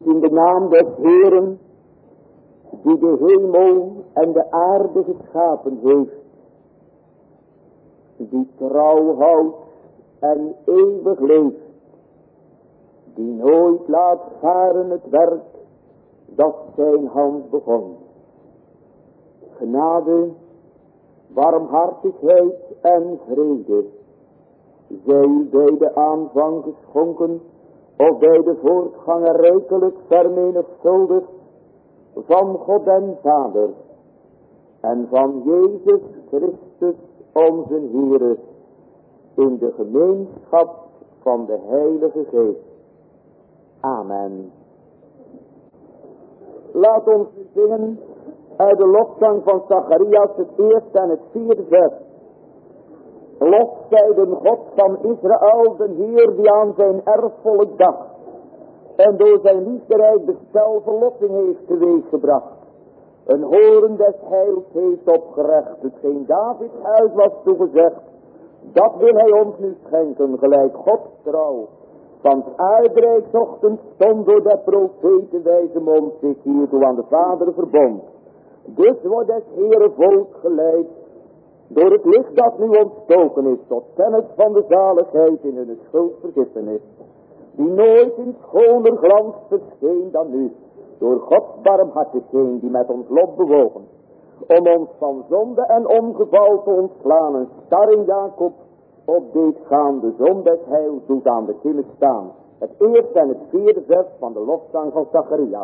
In de naam des Heeren, die de hemel en de aarde geschapen heeft, die trouw houdt en eeuwig leeft, die nooit laat varen het werk dat zijn hand begon. Genade, barmhartigheid en vrede, zij bij de aanvang geschonken, of bij de voortgang rijkelijk vermenigvuldigd, van God en Vader, en van Jezus Christus onze Heere, in de gemeenschap van de Heilige Geest. Amen. Laat ons zingen uit de lofzang van Zacharias, het eerste en het vierde vers. Lof zij de God van Israël, de Heer die aan zijn erfvolk dacht, en door zijn liefderijk bestel verlossing heeft teweeggebracht. Een horen des heils heeft opgerecht, hetgeen Davids huis was toegezegd. Dat wil hij ons nu schenken, gelijk Gods trouw. Want uitreiksochtend stond door de profeten wijze mond zich hiertoe aan de Vader verbond. Dus wordt des Heere volk geleid, door het licht dat nu ontstoken is, tot kennis van de zaligheid in hun schuldvergiffenis, die nooit in schoner glans verscheen dan nu, door Gods barmhartigheid die met ons lot bewogen, om ons van zonde en ongeval te ontslaan, een star in Jacob op deed gaan, de zon des heils doet aan de killen staan. Het eerste en het vierde vers van de lofzang van Zacharias.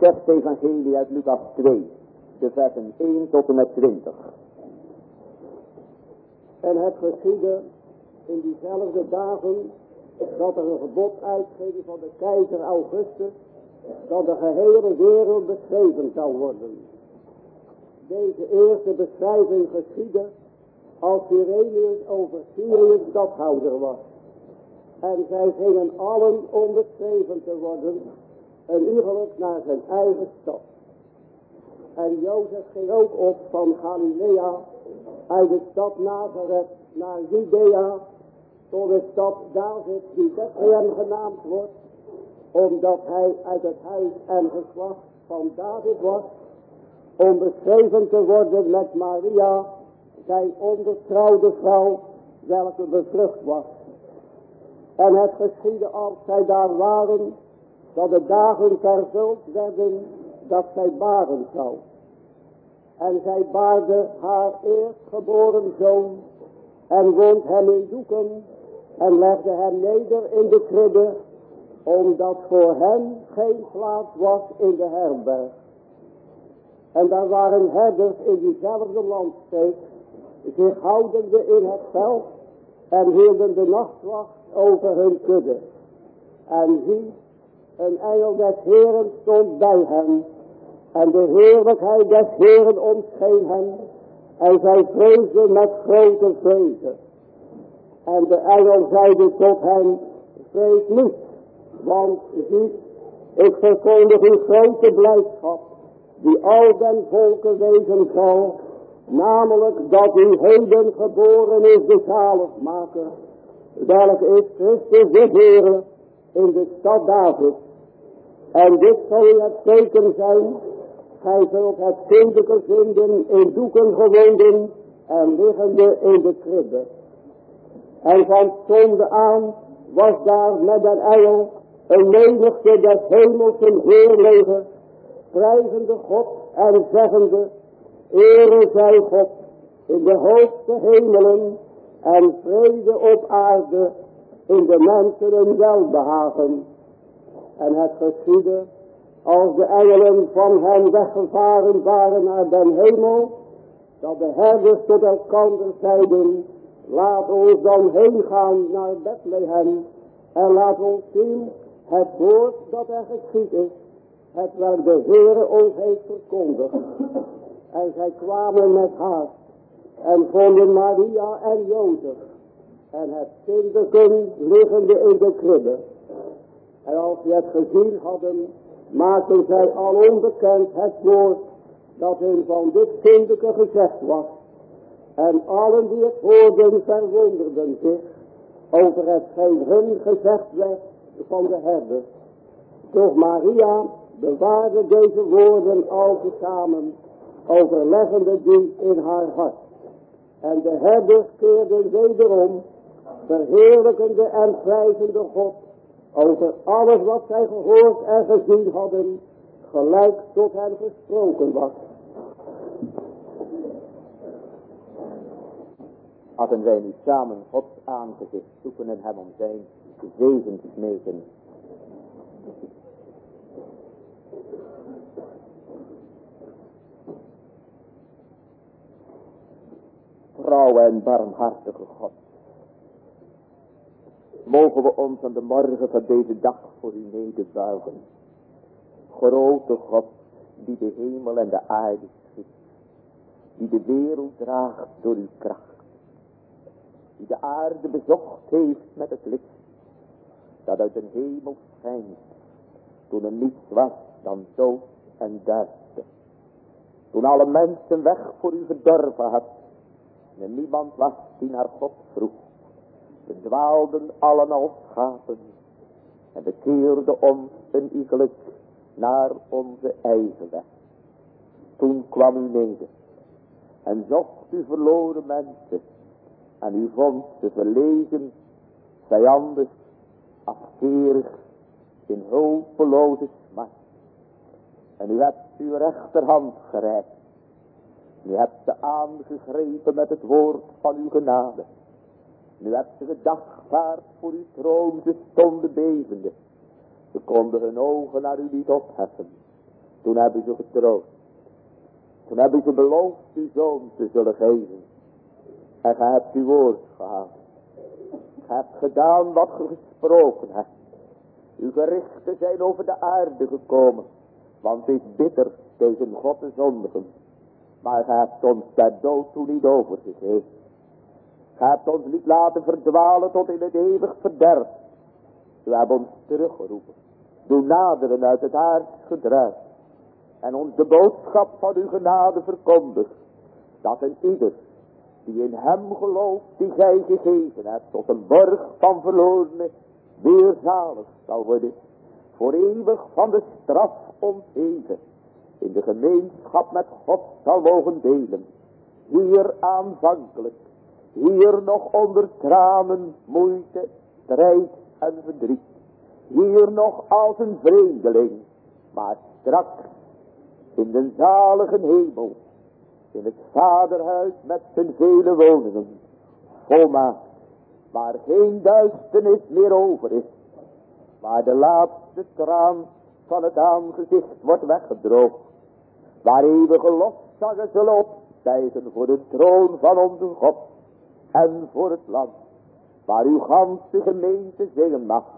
zegt de evangelie uit Lucas 2, de versen 1 tot en met 20. En het geschiedde in diezelfde dagen dat er een gebod uitging van de keizer Augustus, dat de gehele wereld beschreven zou worden. Deze eerste beschrijving geschiedde als Cyrenius over Syrië stadhouder was. En zij gingen allen om beschreven te worden, een iegelijk naar zijn eigen stad. En Jozef ging ook op van Galilea uit de stad Nazareth naar Judea, tot de stad David die Bethlehem genaamd wordt, omdat hij uit het huis en geslacht van David was, om beschreven te worden met Maria, zijn onbetrouwde vrouw, welke bevrucht was. En het geschiedde als zij daar waren, dat de dagen vervuld werden, dat zij baren zou. En zij baarde haar eerstgeboren zoon, en wond hem in doeken, en legde hem neder in de kribbe, omdat voor hem geen plaats was in de herberg. En daar waren herders in diezelfde landstreek, zich houdende in het veld, en hielden de nachtwacht over hun kudde. En zie, een engel des Heeren stond bij hen, en de heerlijkheid des Heeren omscheen hen, en zij vreesden met grote vreeze. En de engel zeide tot hen, vrees niet, want zie, ik verkondig u grote blijdschap, die al den volken wezen zal, namelijk dat u heden geboren is de zaligmaker, welk is Christus de Heere in de stad David. En dit zal u het teken zijn, gij zult het kindelijke vinden in doeken gewonden en liggende in de kribbe. En van stonde aan was daar met een engel een menigte des hemelsen heerlegers, prijzende God en zeggende, Ere zij God in de hoogste hemelen en vrede op aarde in de mensen een welbehagen. En het geschiedde, als de engelen van hen weggevaren waren naar den hemel, dat de herders tot elkander zeiden, laat ons dan heen gaan naar Bethlehem en laat ons zien het woord dat er geschied is, het welk de Heere ons heeft verkondigd. En zij kwamen met haast en vonden Maria en Jozef en het kinderken liggende in de kribbe. En als ze het gezien hadden, maakten zij al onbekend het woord dat hun van dit kinderke gezegd was. En allen die het hoorden verwonderden zich over hetgeen hun gezegd werd van de herders. Doch Maria bewaarde deze woorden al tezamen, overleggende die in haar hart. En de herders keerden wederom, verheerlijkende en prijzende God, over alles wat zij gehoord en gezien hadden, gelijk tot hen gesproken was. Hadden wij nu samen Gods aangezicht zoeken en hem om zijn zegen te smeken. Trouwe en barmhartige God, mogen we ons aan de morgen van deze dag voor u nederbuigen. Grote God, die de hemel en de aarde schiet, die de wereld draagt door uw kracht, die de aarde bezocht heeft met het licht, dat uit een hemel schijnt, toen er niets was dan dood en duister. Toen alle mensen weg voor u verdorven had, en niemand was die naar God vroeg. We dwaalden allen als schapen en bekeerden ons een iegelijk naar onze eigen weg. Toen kwam u neder en zocht u verloren mensen en u vond ze verlegen, vijandig, afkerig, in hopeloze smart. En u hebt uw rechterhand gereikt. U hebt ze aangegrepen met het woord van uw genade. U hebt ze gedagvaard voor uw troon, ze stonden bevende. Ze konden hun ogen naar u niet opheffen. Toen hebben ze getroost. Toen hebben ze beloofd uw zoon te zullen geven. En gij hebt uw woord gehaald. Gij hebt gedaan wat ge gesproken hebt. Uw gerichten zijn over de aarde gekomen. Want het is bitter tegen God te zondigen. Maar gij hebt ons ter dood toen niet overgegeven. Gij hebt ons niet laten verdwalen tot in het eeuwig verderf. U hebt ons teruggeroepen. Doen naderen uit het aardsgedruis. En ons de boodschap van uw genade verkondigt. Dat een ieder die in hem gelooft, die gij gegeven hebt, tot een borg van verlorenen, weer zalig zal worden. Voor eeuwig van de straf ontheven. In de gemeenschap met God zal mogen delen. Hier aanvankelijk. Hier nog onder tranen, moeite, strijd en verdriet. Hier nog als een vreemdeling. Maar straks in de zalige hemel. In het vaderhuis met zijn vele woningen. Volmaakt. Waar geen duisternis meer over is. Waar de laatste traan van het aangezicht wordt weggedroogd. Waar eeuwige lofzangen zullen opstijgen voor de troon van onze God. En voor het land. Waar uw ganse gemeente zingen mag.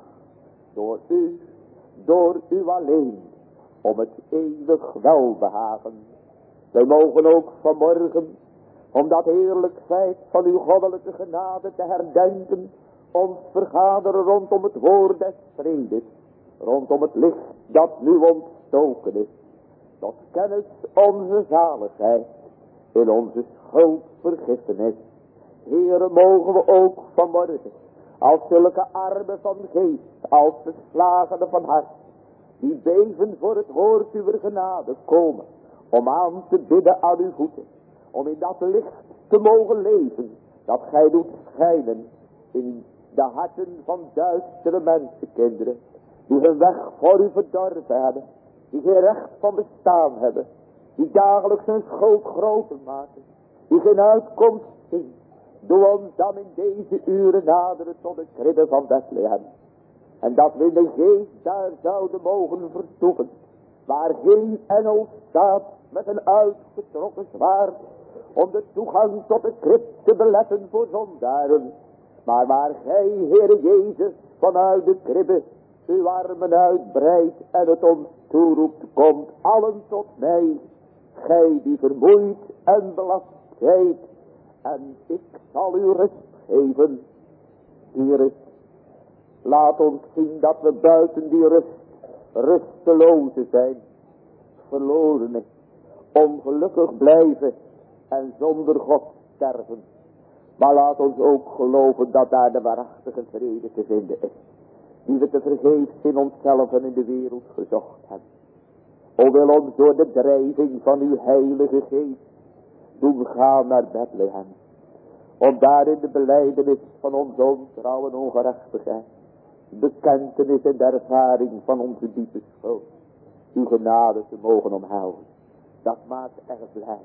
Door u alleen. Om het eeuwig welbehagen. Wij mogen ook vanmorgen, om dat heerlijk feit van uw goddelijke genade te herdenken, ons vergaderen rondom het woord des vredes, rondom het licht dat nu ontstoken is, tot kennis onze zaligheid, in onze schuldvergiffenis. Heren, mogen we ook vanmorgen, als zulke armen van geest, als verslagenen van hart, die beven voor het woord uw genade komen, om aan te bidden aan uw voeten. Om in dat licht te mogen leven. Dat gij doet schijnen in de harten van duistere mensenkinderen. Die hun weg voor u verdorven hebben. Die geen recht van bestaan hebben. Die dagelijks hun schuld groter maken. Die geen uitkomst zien. Doe ons dan in deze uren naderen tot de kribbe van Bethlehem. En dat we in de geest daar zouden mogen vertoeven. Waar geen engel staat met een uitgetrokken zwaard. Om de toegang tot de krib te beletten voor zondaren. Maar waar gij, Heere Jezus, vanuit de kribbe uw armen uitbreidt en het ons toeroept, komt allen tot mij. Gij die vermoeid en belast zijt. En ik zal u rust geven. Die rust. Laat ons zien dat we buiten die rust rustelozen zijn. Verlorenen. Ongelukkig blijven. En zonder God sterven. Maar laat ons ook geloven dat daar de waarachtige vrede te vinden is. Die we te vergeefs in onszelf en in de wereld gezocht hebben. O wil ons door de drijving van uw heilige geest doen gaan naar Bethlehem. Om daar in de belijdenis van onze ontrouw en ongerechtigheid, bekentenis en de ervaring van onze diepe schuld, uw genade te mogen omhelzen. Dat maakt erg blij.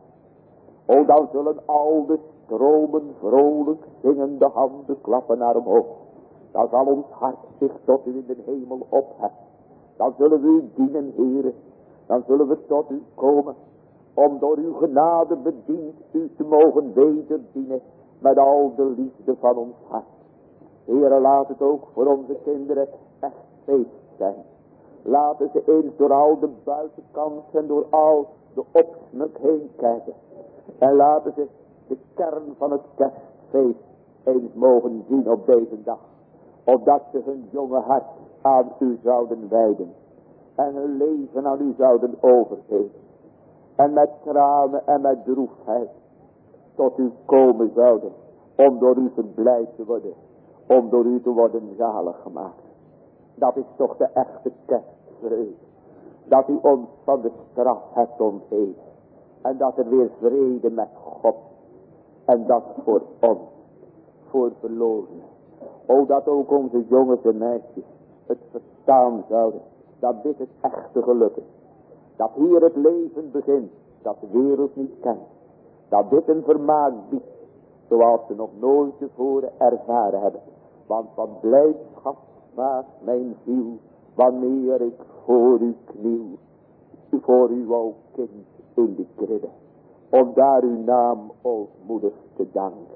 O dan zullen al de stromen vrolijk zingende handen klappen naar omhoog. Dan zal ons hart zich tot u in de hemel opheffen. Dan zullen we u dienen, Heere. Dan zullen we tot u komen. Om door uw genade bediend u te mogen wederdienen. Met al de liefde van ons hart. Heere, laat het ook voor onze kinderen echt feest zijn. Laten ze eens door al de buitenkant en door al de opsmuk heen kijken. En laten ze de kern van het kerstfeest eens mogen zien op deze dag. Opdat ze hun jonge hart aan u zouden wijden. En hun leven aan u zouden overgeven. En met tranen en met droefheid tot u komen zouden. Om door u verblijd te worden. Om door u te worden zalig gemaakt. Dat is toch de echte kerstvrede. Dat u ons van de straf hebt ontheven. En dat er weer vrede met God. En dat voor ons. Voor verlorenen. O dat ook onze jongens en meisjes het verstaan zouden. Dat dit het echte geluk is. Dat hier het leven begint. Dat de wereld niet kent. Dat dit een vermaak biedt. Zoals ze nog nooit tevoren ervaren hebben. Want van blijdschap maakt mijn ziel. Wanneer ik voor u kniel. voor uw kind in de kribbe. Om daar uw naam ootmoedig te danken.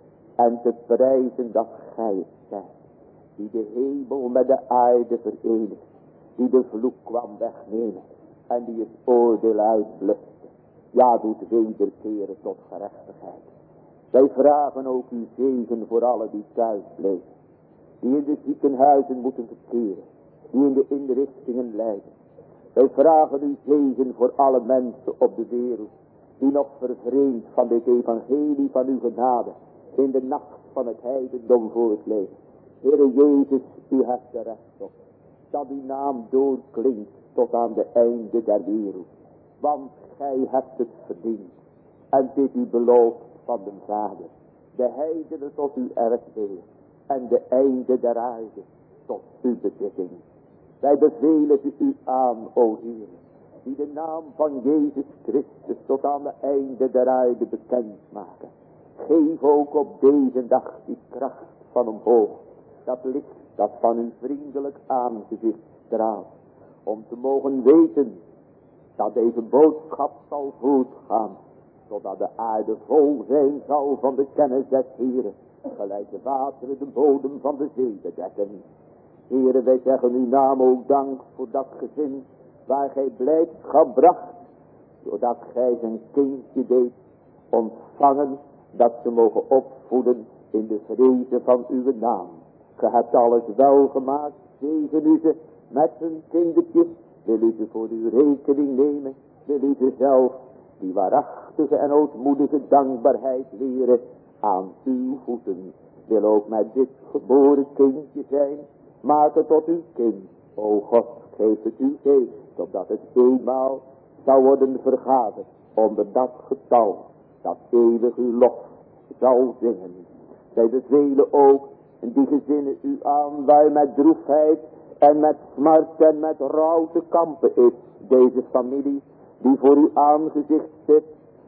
En te prijzen dat gij het zijt. Die de hemel met de aarde verenigt. Die de vloek kwam wegnemen. En die het oordeel uitblustte. Ja, doet wederkeren tot gerechtigheid. Wij vragen ook uw zegen voor alle die thuis bleven. Die in de ziekenhuizen moeten verkeren. Die in de inrichtingen lijden. Wij vragen uw zegen voor alle mensen op de wereld. Die nog vervreemd van dit evangelie van uw genade. In de nacht van het heidendom voortleven. Heere Jezus, u hebt er recht op. Dat uw naam doorklinkt tot aan de einde der wereld. Want gij hebt het verdiend. En dit u beloofd van de Vader. De heidenen tot uw erfdeel. En de einde der aarde tot uw bezitting. Wij bevelen u aan, o Heer. Die de naam van Jezus Christus tot aan de einde der aarde bekend maken. Geef ook op deze dag die kracht van omhoog. Dat licht dat van uw vriendelijk aangezicht straalt. Om te mogen weten dat deze boodschap zal voortgaan. Zodat de aarde vol zijn zal van de kennis des Heeren. Gelijk de wateren de bodem van de zee bedekken. Heere, wij zeggen uw naam ook dank voor dat gezin. Waar gij blijdschap bracht. Doordat gij zijn kindje deed ontvangen. Dat ze mogen opvoeden in de vreze van uw naam. Ge hebt alles wel gemaakt. Zegen u ze met hun kindertjes. Wil u ze voor uw rekening nemen. Wil u ze zelf die waarachtige en ootmoedige dankbaarheid leren aan uw voeten. Wil ook met dit geboren kindje zijn. Maak het tot uw kind. O God, geef het uw geest. Opdat het eenmaal zou worden vergaderd. Onder dat getal. Dat eeuwig uw lof zal zingen. Zij bevelen ook die gezinnen u aan. Waar met droefheid en met smart en met rouw te kampen is. Deze familie die voor uw aangezicht zit.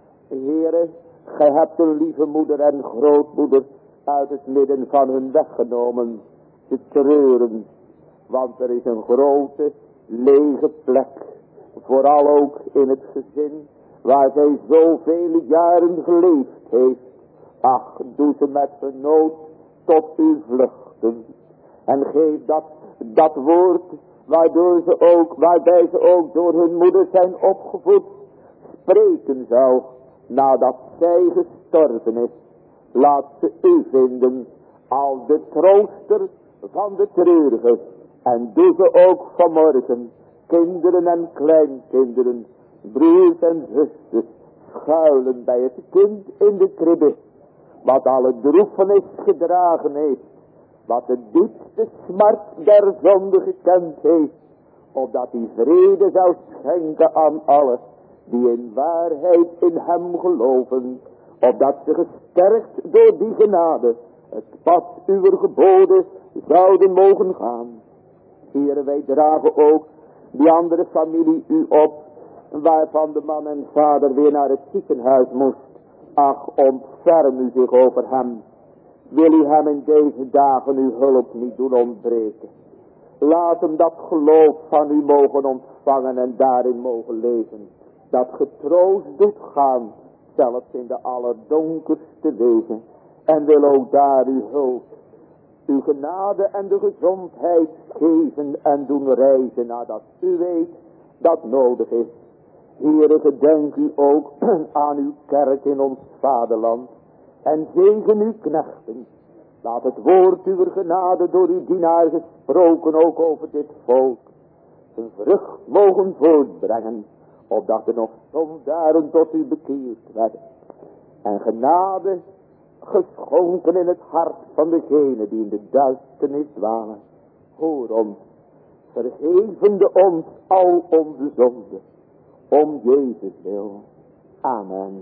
Heere, gij hebt een lieve moeder en grootmoeder uit het midden van hun weggenomen. Te treuren. Want er is een grote lege plek. Vooral ook in het gezin. Waar zij zoveel jaren geleefd heeft. Ach, doe ze met vernood tot u vluchten. En geef dat woord waarbij ze ook door hun moeder zijn opgevoed. Spreken zou nadat zij gestorven is. Laat ze u vinden als de trooster van de treurige. En doe ze ook vanmorgen, kinderen en kleinkinderen, broers en zusters, schuilen bij het kind in de kribbe. Wat alle droefenis gedragen heeft. Wat de diepste smart der zonde gekend heeft. Opdat hij vrede zou schenken aan allen die in waarheid in hem geloven. Opdat ze gesterkt door die genade het pad uw geboden zouden mogen gaan. Heere, wij dragen ook die andere familie u op. Waarvan de man en vader weer naar het ziekenhuis moest. Ach, ontferm u zich over hem. Wil u hem in deze dagen uw hulp niet doen ontbreken. Laat hem dat geloof van u mogen ontvangen en daarin mogen leven. Dat getroost doet gaan, zelfs in de allerdonkerste wegen. En wil ook daar uw hulp, uw genade en de gezondheid geven en doen reizen nadat u weet dat nodig is. Heere, gedenk u ook aan uw kerk in ons vaderland. En zegen uw knechten. Laat het woord uw genade door uw dienaar gesproken ook over dit volk. Zijn vrucht mogen voortbrengen. Opdat er nog zondaren tot u bekeerd werden. En genade geschonken in het hart van degene die in de duisternis dwalen. Hoor ons, vergevende ons al onze zonden. Om Jezus wil. Amen.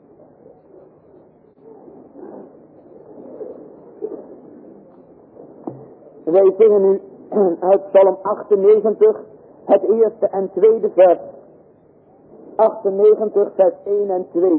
Wij zingen nu uit Psalm 98 het eerste en tweede vers. 98 vers 1 en 2.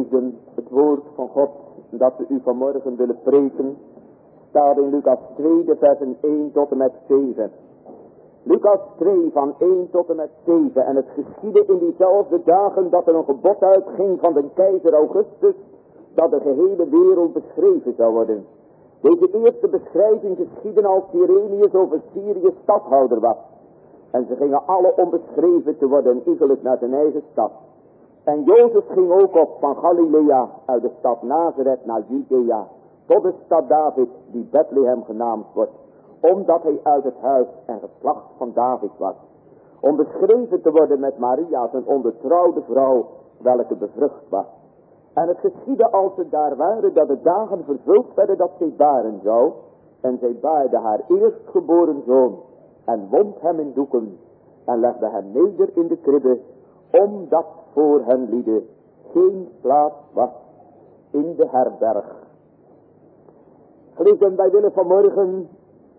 Geliefden, het woord van God dat we u vanmorgen willen preken, staat in Lucas 2, de versen 1 tot en met 7. Lucas 2 van 1 tot en met 7. En het geschiedde in diezelfde dagen dat er een gebod uitging van de keizer Augustus, dat de gehele wereld beschreven zou worden. Deze eerste beschrijving geschiedde als Quirinius over Syrië stadhouder was. En ze gingen alle om beschreven te worden, iegelijk naar zijn eigen stad. En Jozef ging ook op van Galilea uit de stad Nazareth naar Judea, tot de stad David, die Bethlehem genaamd wordt, omdat hij uit het huis en geslacht van David was, om beschreven te worden met Maria, zijn ondertrouwde vrouw, welke bevrucht was. En het geschiedde als ze daar waren, dat de dagen vervuld werden dat zij baren zou, en zij baarde haar eerstgeboren zoon, en wond hem in doeken, en legde hem neder in de kribbe, omdat voor hen lieden geen plaats was in de herberg. Geliefden, wij willen vanmorgen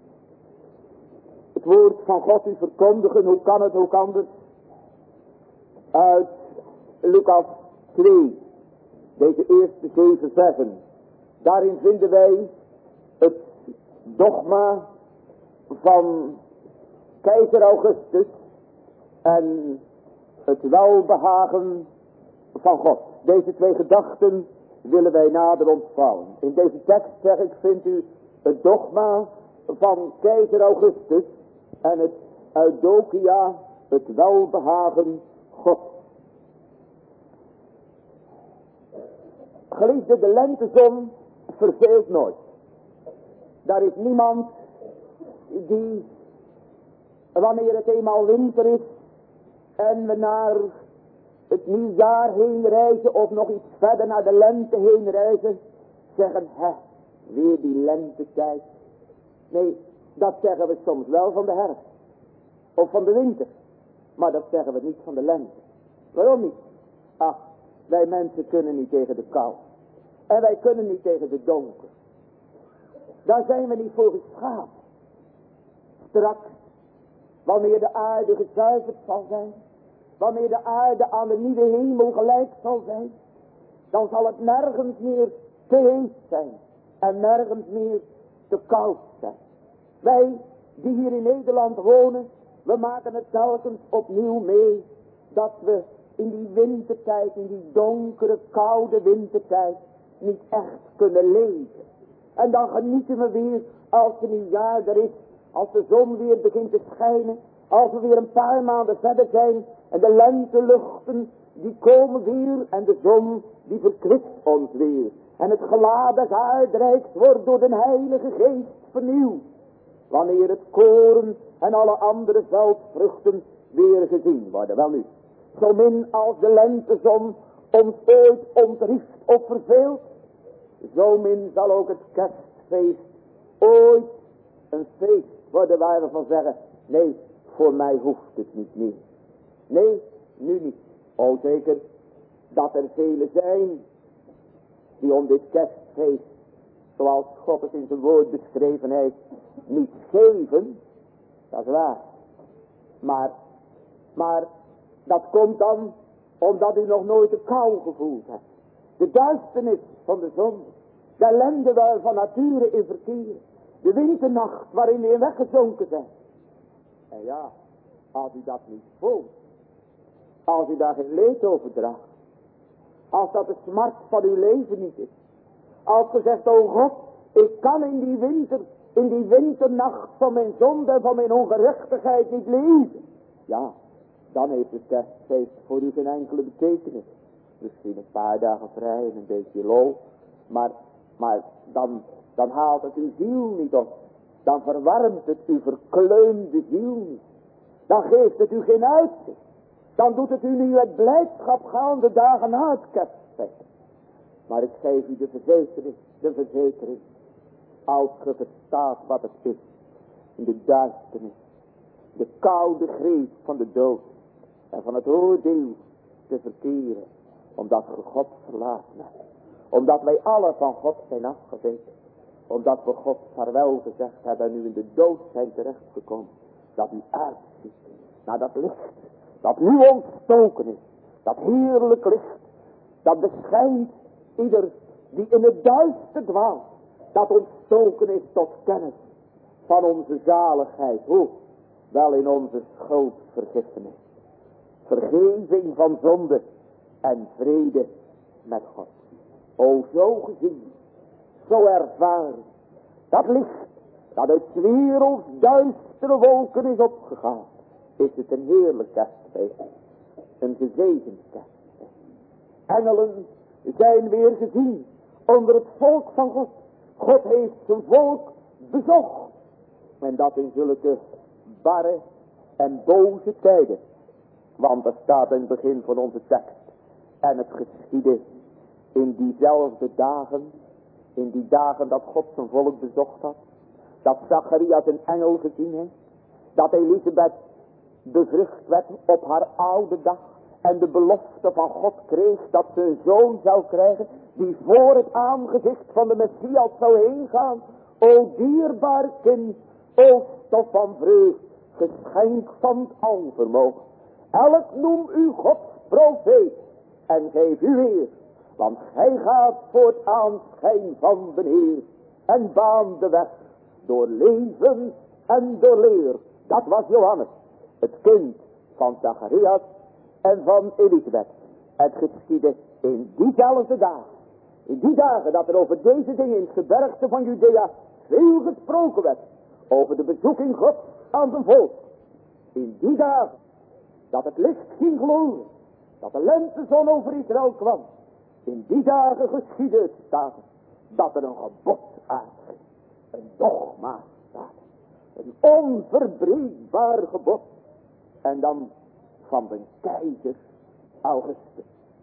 het woord van God u verkondigen. Hoe kan het ook anders? Uit Lucas 2, deze eerste 7 versen. Daarin vinden wij het dogma van keizer Augustus en het welbehagen van God. Deze twee gedachten willen wij nader ontvouwen. In deze tekst, zeg ik, vindt u het dogma van keizer Augustus en het eudokia, het welbehagen God. Geliefde, de lentezon verveelt nooit. Daar is niemand die, wanneer het eenmaal winter is en we naar het nieuwjaar heen reizen of nog iets verder naar de lente heen reizen, zeggen, weer die lentetijd. Nee, dat zeggen we soms wel van de herfst of van de winter, maar dat zeggen we niet van de lente. Waarom niet? Ach, wij mensen kunnen niet tegen de kou en wij kunnen niet tegen de donker. Daar zijn we niet voor geschapen. Straks, wanneer de aarde gezuiverd zal zijn, wanneer de aarde aan de nieuwe hemel gelijk zal zijn, dan zal het nergens meer te heet zijn en nergens meer te koud zijn. Wij die hier in Nederland wonen, we maken het telkens opnieuw mee dat we in die wintertijd, in die donkere, koude wintertijd, niet echt kunnen leven. En dan genieten we weer als er een jaar er is, als de zon weer begint te schijnen, als we weer een paar maanden verder zijn en de lenteluchten die komen weer en de zon die verkwist ons weer. En het gelaat des aardrijks wordt door de Heilige Geest vernieuwd. Wanneer het koren en alle andere veldvruchten weer gezien worden. Wel nu, zo min als de lentezon ons ooit ontrieft of verveelt, zo min zal ook het kerstfeest ooit een feest worden waar we van zeggen, nee, voor mij hoeft het niet meer. Nee, nu niet. O zeker dat er velen zijn die om dit kerstfeest, zoals God het in zijn woord beschreven heeft, niet geven. Dat is waar. Maar dat komt dan omdat u nog nooit de kou gevoeld hebt. De duisternis van de zon. De ellende waar van nature in verkeer. De winternacht waarin we weggezonken zijn. En ja, als u dat niet voelt. Als u daar geen leed over draagt. Als dat de smart van uw leven niet is. Als ge zegt, oh God, ik kan in die winternacht van mijn zonde en van mijn ongerechtigheid niet leven. Ja, dan heeft het kerstfeest voor u geen enkele betekenis. Misschien een paar dagen vrij en een beetje lol. Maar dan haalt het uw ziel niet op. Dan verwarmt het uw verkleumde ziel niet. Dan geeft het u geen uitzicht. Dan doet het u nu met blijdschap gaan de dagen na het kerstfeest. Maar ik geef u de verzekering. Als ge verstaat wat het is. In de duisternis. De koude greep van de dood. En van het oordeel te verkeren. Omdat ge God verlaten hebt. Omdat wij alle van God zijn afgeweken. Omdat we God vaarwel gezegd hebben en nu in de dood zijn terechtgekomen. Dat u uitziet naar dat licht. Dat nu ontstoken is. Dat heerlijk licht. Dat beschijnt ieder die in het duister dwaalt, dat ontstoken is tot kennis van onze zaligheid. Hoe? Wel in onze schuldvergiffenis. Vergeving van zonde en vrede met God. O, zo gezien, zo ervaren, dat licht dat uit 's werelds duistere wolken is opgegaan, is het een heerlijk kerstfeest, een gezegend kerstfeest. Engelen zijn weer gezien onder het volk van God. God heeft zijn volk bezocht. En dat in zulke barre en boze tijden. Want er staat in het begin van onze tekst. En het geschiedde in diezelfde dagen. In die dagen dat God zijn volk bezocht had. Dat Zacharias een engel gezien heeft. Dat Elisabeth bevrucht werd op haar oude dag. En de belofte van God kreeg dat ze een zoon zou krijgen. Die voor het aangezicht van de Messias zou heen gaan. O dierbaar kind. O stof van vreugd. Geschenk van het alvermogen. Elk noem u Gods profeet. En geef u eer. Want gij gaat voor het aanschijn van de Heer. En baant de weg. Door leven en door leer. Dat was Johannes. Het kind van Zacharias en van Elisabeth. Het geschiedde in diezelfde dagen. In die dagen dat er over deze dingen in het gebergte van Judea veel gesproken werd. Over de bezoeking Gods aan zijn volk. In die dagen dat het licht ging gloeien. Dat de lentezon over Israël kwam. In die dagen geschiedde het staat dat er een gebod uitging. Een dogma staat. Een onverbreekbaar gebod. En dan van de keizer Augustus.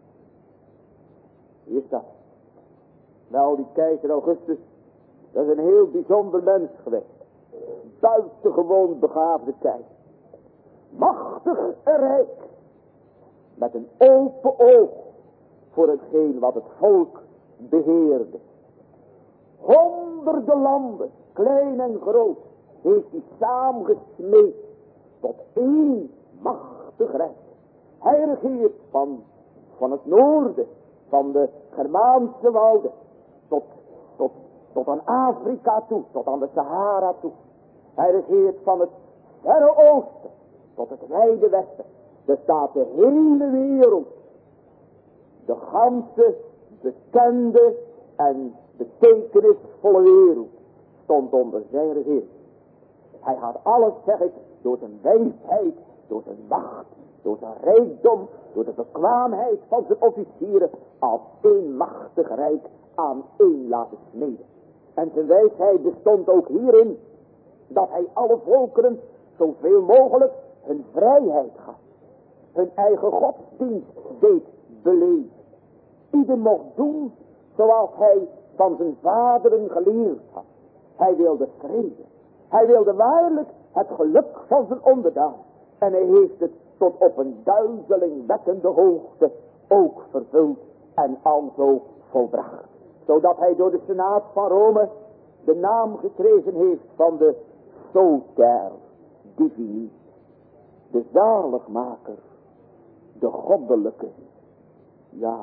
Wie is dat? Nou, die keizer Augustus, dat is een heel bijzonder mens geweest. Buitengewoon begaafde keizer. Machtig en rijk. Met een open oog voor hetgeen wat het volk beheerde. Honderden landen, klein en groot, heeft hij samengesmeed tot één machtig rijk. Hij regeert van het noorden, van de Germaanse wouden, tot aan Afrika toe, tot aan de Sahara toe. Hij regeert van het verre oosten tot het wijde westen. Er staat de hele wereld, de ganse, bekende en betekenisvolle wereld, stond onder zijn regering. Hij had alles, zeg ik, door zijn wijsheid, door zijn macht, door zijn rijkdom, door de bekwaamheid van zijn officieren, als één machtig rijk aan één laten smeden. En zijn wijsheid bestond ook hierin, dat hij alle volkeren zoveel mogelijk hun vrijheid gaf. Hun eigen godsdienst deed beleven. Ieder mocht doen zoals hij van zijn vaderen geleerd had. Hij wilde vrede. Hij wilde waarlijk het geluk van zijn onderdaan. En hij heeft het tot op een duizelingwekkende hoogte ook vervuld en alzo volbracht. Zodat hij door de Senaat van Rome de naam gekregen heeft van de Soter Divini. De zaligmaker. De goddelijke. Ja.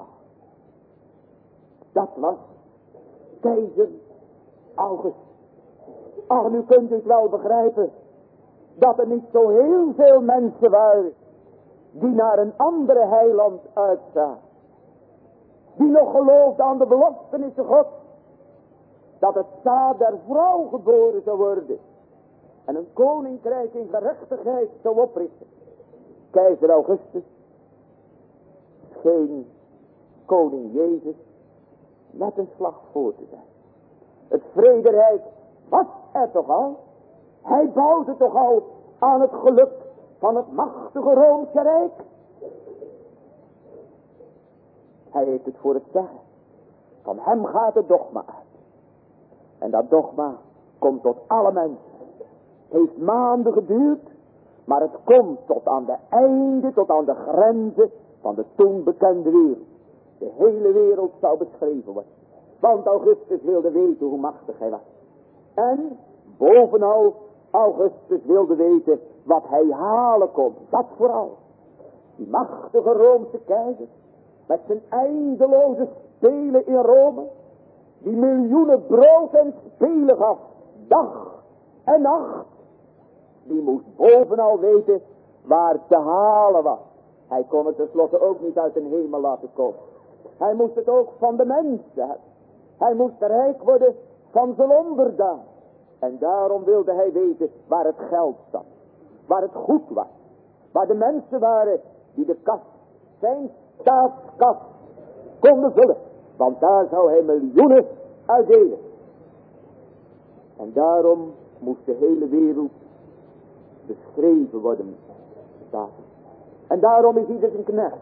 Dat was keizer Augustus. Ach, nu kunt u het wel begrijpen. Dat er niet zo heel veel mensen waren. Die naar een andere heiland uitzagen. Die nog geloofden aan de beloftenissen God. Dat het zaad der vrouw geboren zou worden. En een koninkrijk in gerechtigheid zou oprichten. Keizer Augustus scheen koning Jezus met een slag voor te zijn. Het vrederijk was er toch al. Hij bouwde toch al aan het geluk van het machtige Roomse Rijk. Hij heeft het voor het zeggen. Van hem gaat het dogma uit. En dat dogma komt tot alle mensen. Het heeft maanden geduurd, maar het komt tot aan de einde, tot aan de grenzen van de toen bekende wereld. De hele wereld zou beschreven worden. Want Augustus wilde weten hoe machtig hij was. En bovenal, Augustus wilde weten wat hij halen kon. Dat vooral. Die machtige Roomse keizer. met zijn eindeloze spelen in Rome, die miljoenen brood en spelen gaf, dag en nacht, die moest bovenal weten waar te halen was. Hij kon het tenslotte ook niet uit de hemel laten komen. Hij moest het ook van de mensen hebben. Hij moest rijk worden van zijn onderdaan. En daarom wilde hij weten waar het geld zat. Waar het goed was. Waar de mensen waren die de kas, zijn staatskas, konden vullen. Want daar zou hij miljoenen uitdelen. En daarom moest de hele wereld beschreven worden. En daarom is ieder zijn knecht.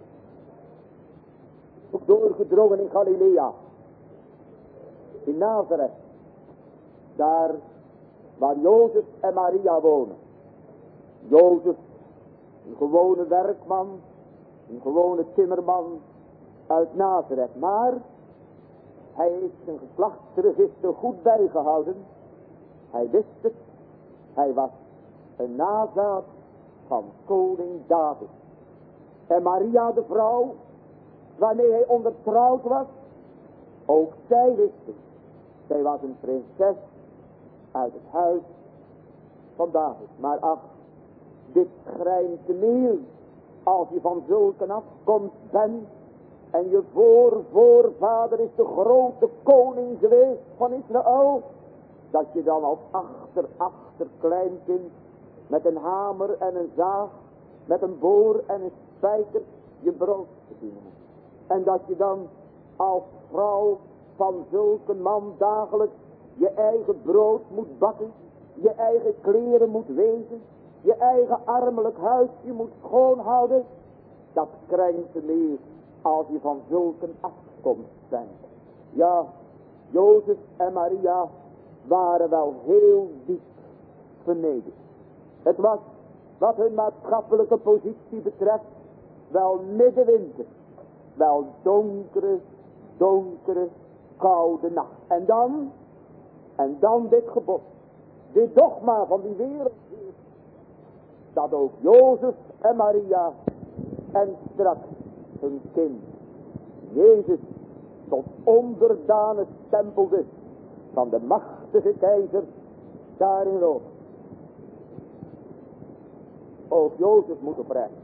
Ook doorgedrongen in Galilea. In Nazareth. Daar waar Jozef en Maria wonen. Jozef, een gewone werkman, een gewone timmerman uit Nazareth. Maar hij heeft zijn geslachtsregister goed bijgehouden. Hij wist het. Hij was een nazaat van koning David. En Maria de vrouw, waarmee hij ondertrouwd was, ook zij wist het. Zij was een prinses uit het huis van David. Maar ach, dit schrijnt te meer als je van zulke afkomst bent en je voorvader is de grote koning geweest van Israël, dat je dan als achterkleinkind met een hamer en een zaag, met een boor en een spijker je brood verdienen moet. En dat je dan als vrouw van zulke man dagelijks je eigen brood moet bakken, je eigen kleren moet wezen, je eigen armelijk huisje moet schoonhouden. Dat krijgt te meer als je van zulke afkomst bent. Ja, Jozef en Maria waren wel heel diep vernederd. Het was, wat hun maatschappelijke positie betreft, wel middenwinter. Wel donkere, koude nacht. En dan dit gebod. Dit dogma van die wereld. Dat ook Jozef en Maria en straks hun kind, Jezus, tot onderdanen stempelde van de machtige keizer daar in Rome. Ook Jozef moet op reis.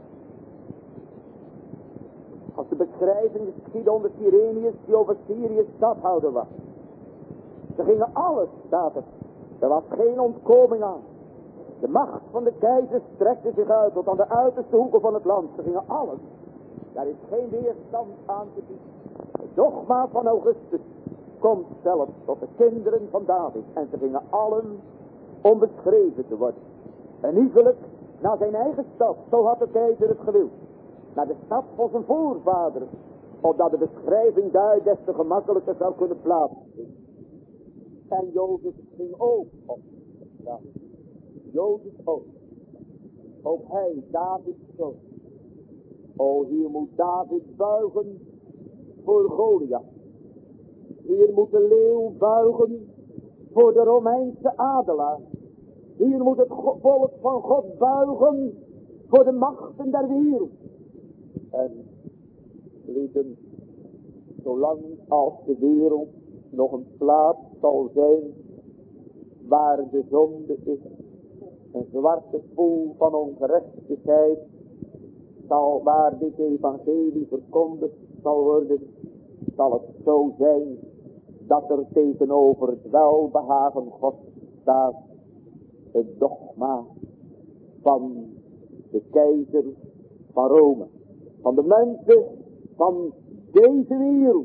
Als de beschrijving geschiedde onder Cyrenius, die over Syrië stadhouder was. Ze gingen alles, staat er. Er was geen ontkoming aan. De macht van de keizer strekte zich uit tot aan de uiterste hoeken van het land. Ze gingen alles. Daar is geen weerstand aan te bieden. Het dogma van Augustus komt zelfs tot de kinderen van David. En ze gingen allen om beschreven te worden. En iegelijk naar zijn eigen stad. Zo had de keizer het gewild. Naar de stad van zijn voorvader. Opdat de beschrijving daar des te gemakkelijker zou kunnen plaatsvinden. En Jozef ging ook op. Ja. Jozef ook. Ook hij, Davids zoon. O, hier moet David buigen voor Goliath. Hier moet de leeuw buigen voor de Romeinse adelaar. Hier moet het volk van God buigen voor de machten der wereld. En lieden, zolang als de wereld nog een plaats zal zijn waar de zonde is, een zwarte poel van ongerechtigheid, zal waar dit evangelie verkondigd zal worden, zal het zo zijn dat er tegenover het welbehagen God staat het dogma van de keizer van Rome, van de mensen van deze wereld.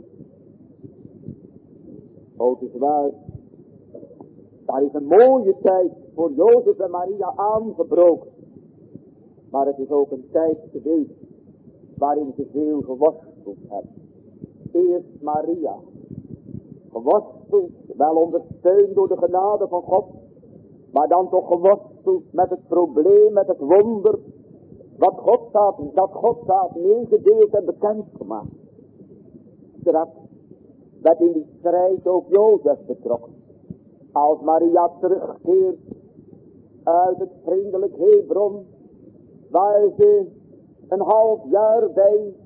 O, het is waar, daar is een mooie tijd voor Jozef en Maria aangebroken. Maar het is ook een tijd geweest waarin ze veel geworsteld hebben. Eerst Maria, geworsteld, wel ondersteund door de genade van God, maar dan toch geworsteld met het probleem, met het wonder, dat God had meegedeeld en bekendgemaakt. Straks werd in die strijd ook Jozef betrokken. Als Maria terugkeert uit het vriendelijk Hebron, waar ze een half jaar bij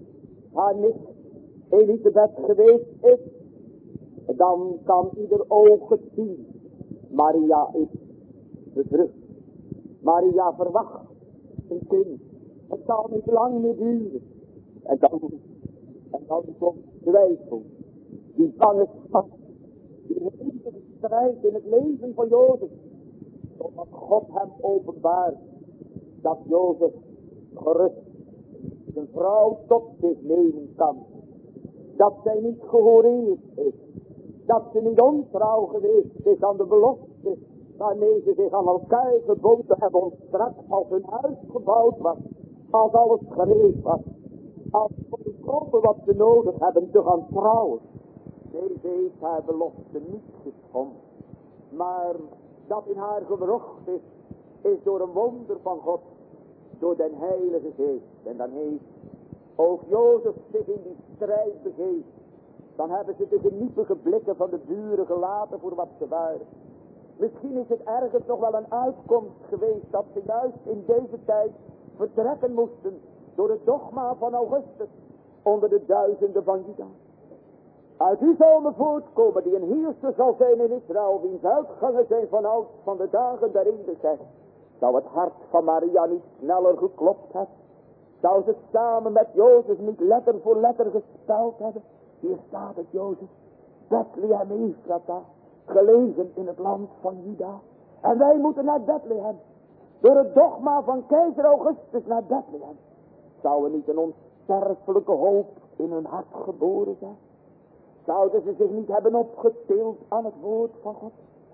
haar niet Elisabeth geweest is, dan kan ieder oog het zien. Maria is bevrucht. Maria verwacht een kind. Het zal niet lang meer duren. En dan komt twijfel. Die bange stad. Die hevige strijd in het leven van Jozef. Totdat God hem openbaart. Dat Jozef gerust zijn vrouw tot zich nemen kan. Dat zij niet gehoreerd is. Dat ze niet ontrouw geweest is aan de belofte waarmee ze zich aan elkaar gebonden hebben straks als hun huis gebouwd was. Als alles gereed was. Als voor de kopen wat ze nodig hebben te gaan trouwen. Deze heeft haar belofte niet geschonden. Maar dat in haar gewrocht is door een wonder van God. Door den Heilige Geest. En dan heeft ook Jozef zich in die strijd begeven. Dan hebben ze de geniepige blikken van de buren gelaten voor wat ze waren. Misschien is het ergens nog wel een uitkomst geweest dat ze juist in deze tijd vertrekken moesten door het dogma van Augustus onder de duizenden van Juda. Uit die zomer voortkomen die een heerser zal zijn in Israël, wiens uitgangen zijn van de dagen der eeuwigheid. Zou het hart van Maria niet sneller geklopt hebben? Zou ze samen met Jozef niet letter voor letter gespeld hebben? Hier staat het, Jozef, Bethlehem Ephrata, gelegen in het land van Juda. En wij moeten naar Bethlehem. Door het dogma van keizer Augustus naar Bethlehem. Zou er niet een onsterfelijke hoop in hun hart geboren zijn? Zouden ze zich niet hebben opgetild aan het woord van God?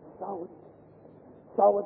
Zou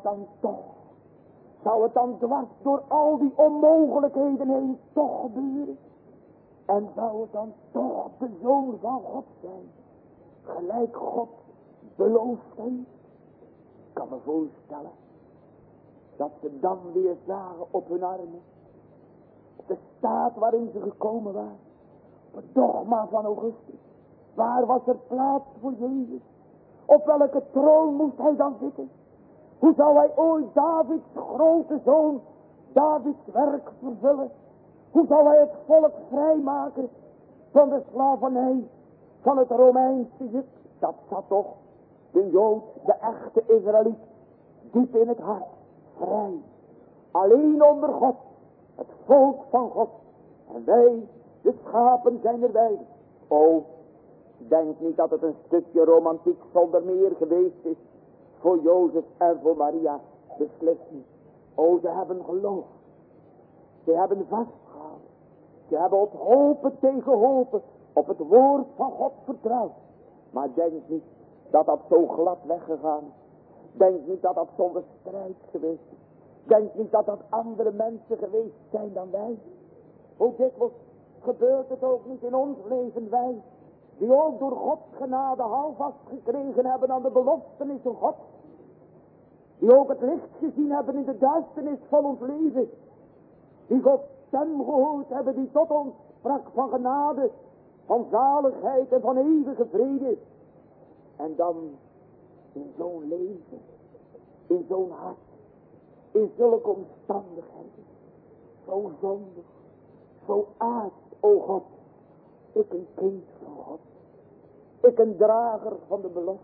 het dan dwars door al die onmogelijkheden heen toch gebeuren? En zou het dan toch de Zoon van God zijn? Gelijk God beloofd heeft? Ik kan me voorstellen dat ze dan weer zagen op hun armen. Op de staat waarin ze gekomen waren. Op het dogma van Augustus. Waar was er plaats voor Jezus? Op welke troon moest hij dan zitten? Hoe zou hij ooit Davids grote zoon, Davids werk vervullen? Hoe zou hij het volk vrijmaken van de slavernij, van het Romeinse juk? Dat zat toch de Jood, de echte Israëliet, diep in het hart, vrij. Alleen onder God, het volk van God. En wij, de schapen, zijn erbij. O, denk niet dat het een stukje romantiek zonder meer geweest is. Voor Jozef en voor Maria, beslist niet. O, ze hebben geloof. Ze hebben vastgehouden. Ze hebben op hopen tegen hopen, op het woord van God vertrouwd. Maar denk niet dat dat zo glad weggegaan is. Denk niet dat dat zonder strijd geweest is. Denk niet dat dat andere mensen geweest zijn dan wij. Hoe dikwijls gebeurt het ook niet in ons leven, wij, die ook door Gods genade houvast gekregen hebben aan de beloftenis van God. Die ook het licht gezien hebben in de duisternis van ons leven. Die Gods stem gehoord hebben, die tot ons sprak van genade, van zaligheid en van eeuwige vrede. En dan in zo'n leven, in zo'n hart, in zulke omstandigheden, zo zondig, zo aard, o God, ik een kind van God, ik een drager van de belofte,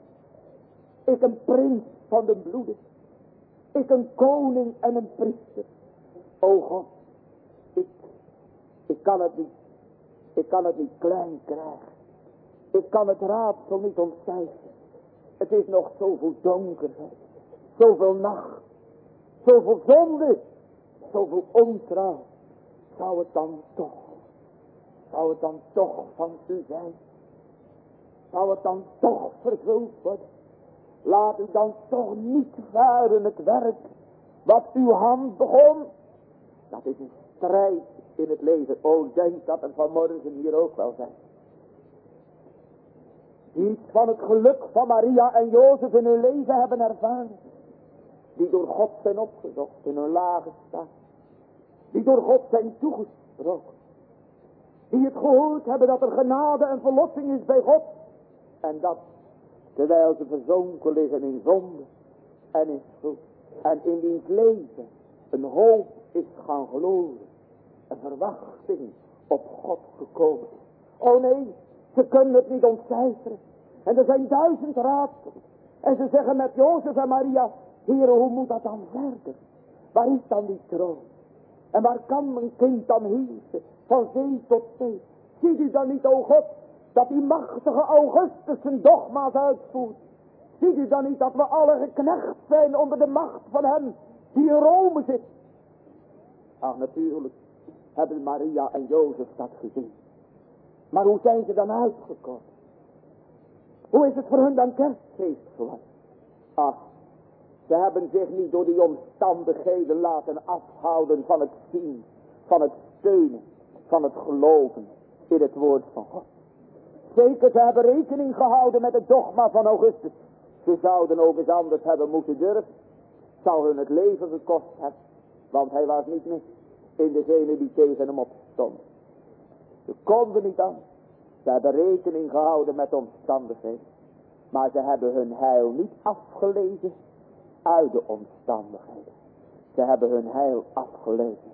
ik een prins van de bloeden, ik een koning en een priester. O God, ik kan het niet klein krijgen. Ik kan het raadsel niet ontcijferen. Het is nog zoveel donkerheid, zoveel nacht, zoveel zonde, zoveel ontrouw. Zou het dan toch van u zijn? Zou het dan toch vervuld worden? Laat u dan toch niet varen het werk wat uw hand begon. Dat is een strijd in het leven. O, denk dat er vanmorgen hier ook wel zijn. Die iets van het geluk van Maria en Jozef in hun leven hebben ervaren. Die door God zijn opgezocht in hun lage staat. Die door God zijn toegesproken. Die het gehoord hebben dat er genade en verlossing is bij God. En dat, terwijl ze verzonken liggen in zonde en in schuld. En in diens leven een hoop is gaan geloven. Een verwachting op God gekomen is. Oh nee, ze kunnen het niet ontcijferen. En er zijn 1000 raadsels. En ze zeggen met Jozef en Maria, Heere, hoe moet dat dan verder? Waar is dan die troon? En waar kan mijn kind dan heersen? Van zee tot zee. Ziet u dan niet, o God, dat die machtige Augustus zijn dogma's uitvoert? Ziet u dan niet dat we alle geknecht zijn onder de macht van hem die in Rome zit? Ach, natuurlijk hebben Maria en Jozef dat gezien. Maar hoe zijn ze dan uitgekomen? Hoe is het voor hun dan kerstfeest geworden? Ach, ze hebben zich niet door die omstandigheden laten afhouden van het zien, van het steunen, van het geloven in het woord van God. Zeker, ze hebben rekening gehouden met het dogma van Augustus. Ze zouden ook eens anders hebben moeten durven. Zou hun het leven gekost hebben, want hij was niet meer in degene die tegen hem opstond. Ze konden niet aan. Ze hebben rekening gehouden met omstandigheden. Maar ze hebben hun heil niet afgelezen uit de omstandigheden. Ze hebben hun heil afgelezen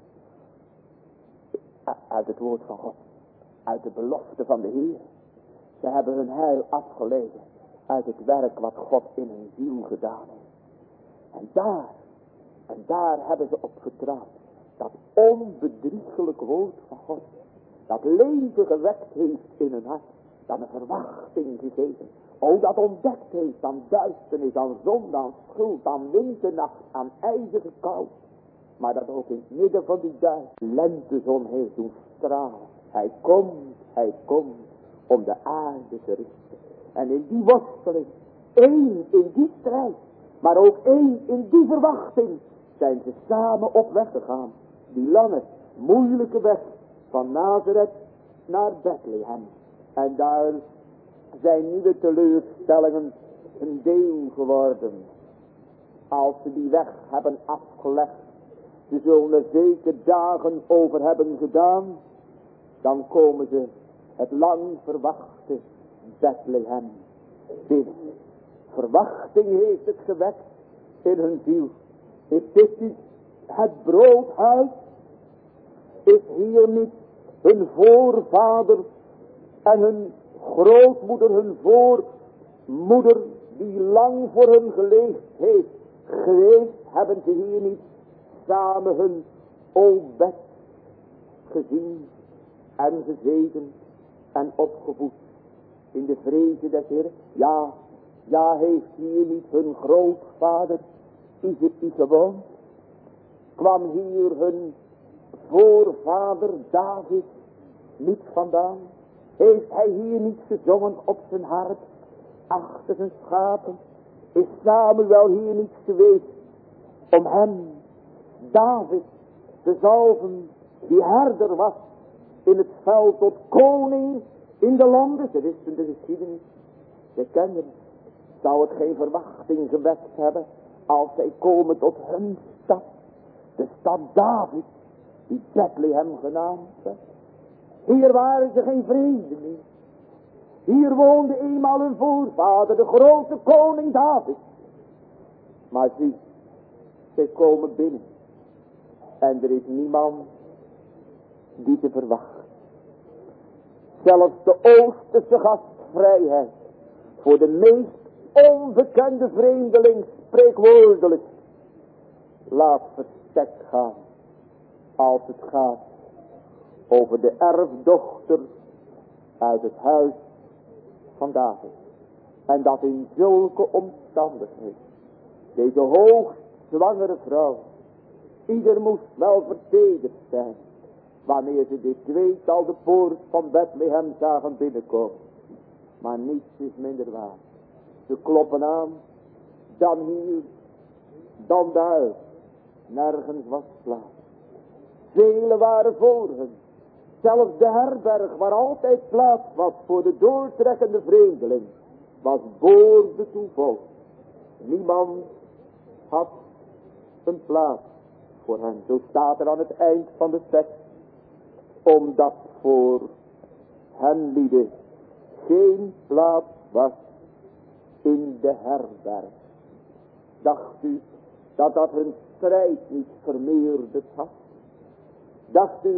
uit het woord van God. Uit de belofte van de Heer. Ze hebben hun heil afgelezen uit het werk wat God in hun ziel gedaan heeft. En daar hebben ze op vertrouwd. Dat onbedriegelijk woord van God. Dat leven gewekt heeft in hun hart. Dat een verwachting gegeven. O, dat ontdekt heeft aan duisternis, aan zonde, aan schuld, aan winternacht, aan ijzige kou. Maar dat ook in het midden van die duister lentezon heeft doen stralen. Hij komt om de aarde te richten. En in die worsteling, één in die strijd, maar ook één in die verwachting, zijn ze samen op weg gegaan. Die lange, moeilijke weg van Nazareth naar Bethlehem. En daar zijn nieuwe teleurstellingen een deel geworden. Als ze die weg hebben afgelegd, ze zullen er zeker dagen over hebben gedaan, dan komen ze het lang verwachte Bethlehem binnen. Verwachting heeft het gewekt in hun ziel. Is dit niet het broodhuis? Is hier niet hun voorvader en hun grootmoeder, hun voormoeder, die lang voor hun geleefd heeft geweest, hebben ze hier niet samen hun Obed gezien en gezeten en opgevoed in de vreze des Heeren? Ja, heeft hier niet hun grootvader Isaïe gewoond? Kwam hier hun voorvader David niet vandaan? Heeft hij hier niet gezongen op zijn hart achter zijn schapen? Is Samuel hier niet geweest om hem, David, te zalven, die herder was in het veld tot koning in de landen? Ze wisten de geschiedenis, ze kenden het. Zou het geen verwachting gewekt hebben als zij komen tot hun stad, de stad David, die Bethlehem genaamd werd? Hier waren ze geen vreemdelingen. Hier woonde eenmaal hun voorvader, de grote koning David. Maar zie, ze komen binnen. En er is niemand die te verwachten. Zelfs de Oosterse gastvrijheid voor de meest onbekende vreemdeling spreekwoordelijk laat verstek gaan als het gaat over de erfdochter uit het huis van David. En dat in zulke omstandigheden. Deze hoogzwangere vrouw. Ieder moest wel vertederd zijn. Wanneer ze dit tweetal de poort van Bethlehem zagen binnenkomen. Maar niets is minder waar. Ze kloppen aan. Dan hier. Dan daar. Nergens was plaats. Velen waren voor hen. Zelfs de herberg waar altijd plaats was voor de doortrekkende vreemdeling, was boorde toe vol. Niemand had een plaats voor hen. Zo staat er aan het eind van de tekst. Omdat voor hen lieden geen plaats was in de herberg. Dacht u dat hun strijd niet vermeerderd had? Dacht u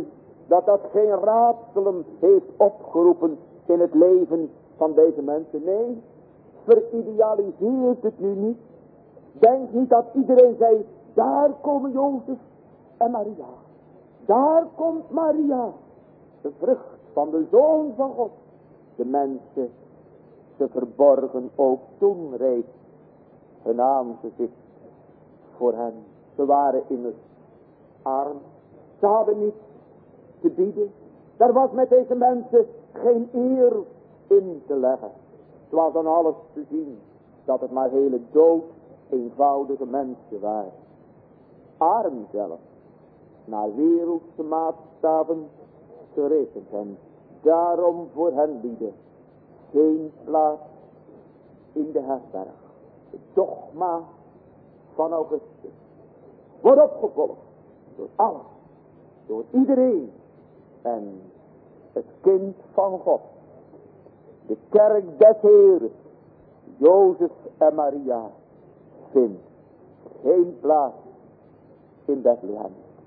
dat geen raadselen heeft opgeroepen in het leven van deze mensen. Nee, veridealiseert het nu niet. Denk niet dat iedereen zei, daar komen Jozef en Maria. Daar komt Maria, de vrucht van de Zoon van God. De mensen, ze verborgen ook toen reeds hun aangezicht voor hen. Ze waren immers arm. Ze hadden niets te bieden. Er was met deze mensen geen eer in te leggen. Het was aan alles te zien dat het maar hele dood eenvoudige mensen waren. Arm zelf, naar wereldse maatstaven gerekend en daarom voor hen bieden geen plaats in de herberg. Het dogma van Augustus wordt opgevolgd door alles, door iedereen. En het kind van God, de kerk des Heeren, Jozef en Maria, vindt geen plaats in Bethlehem.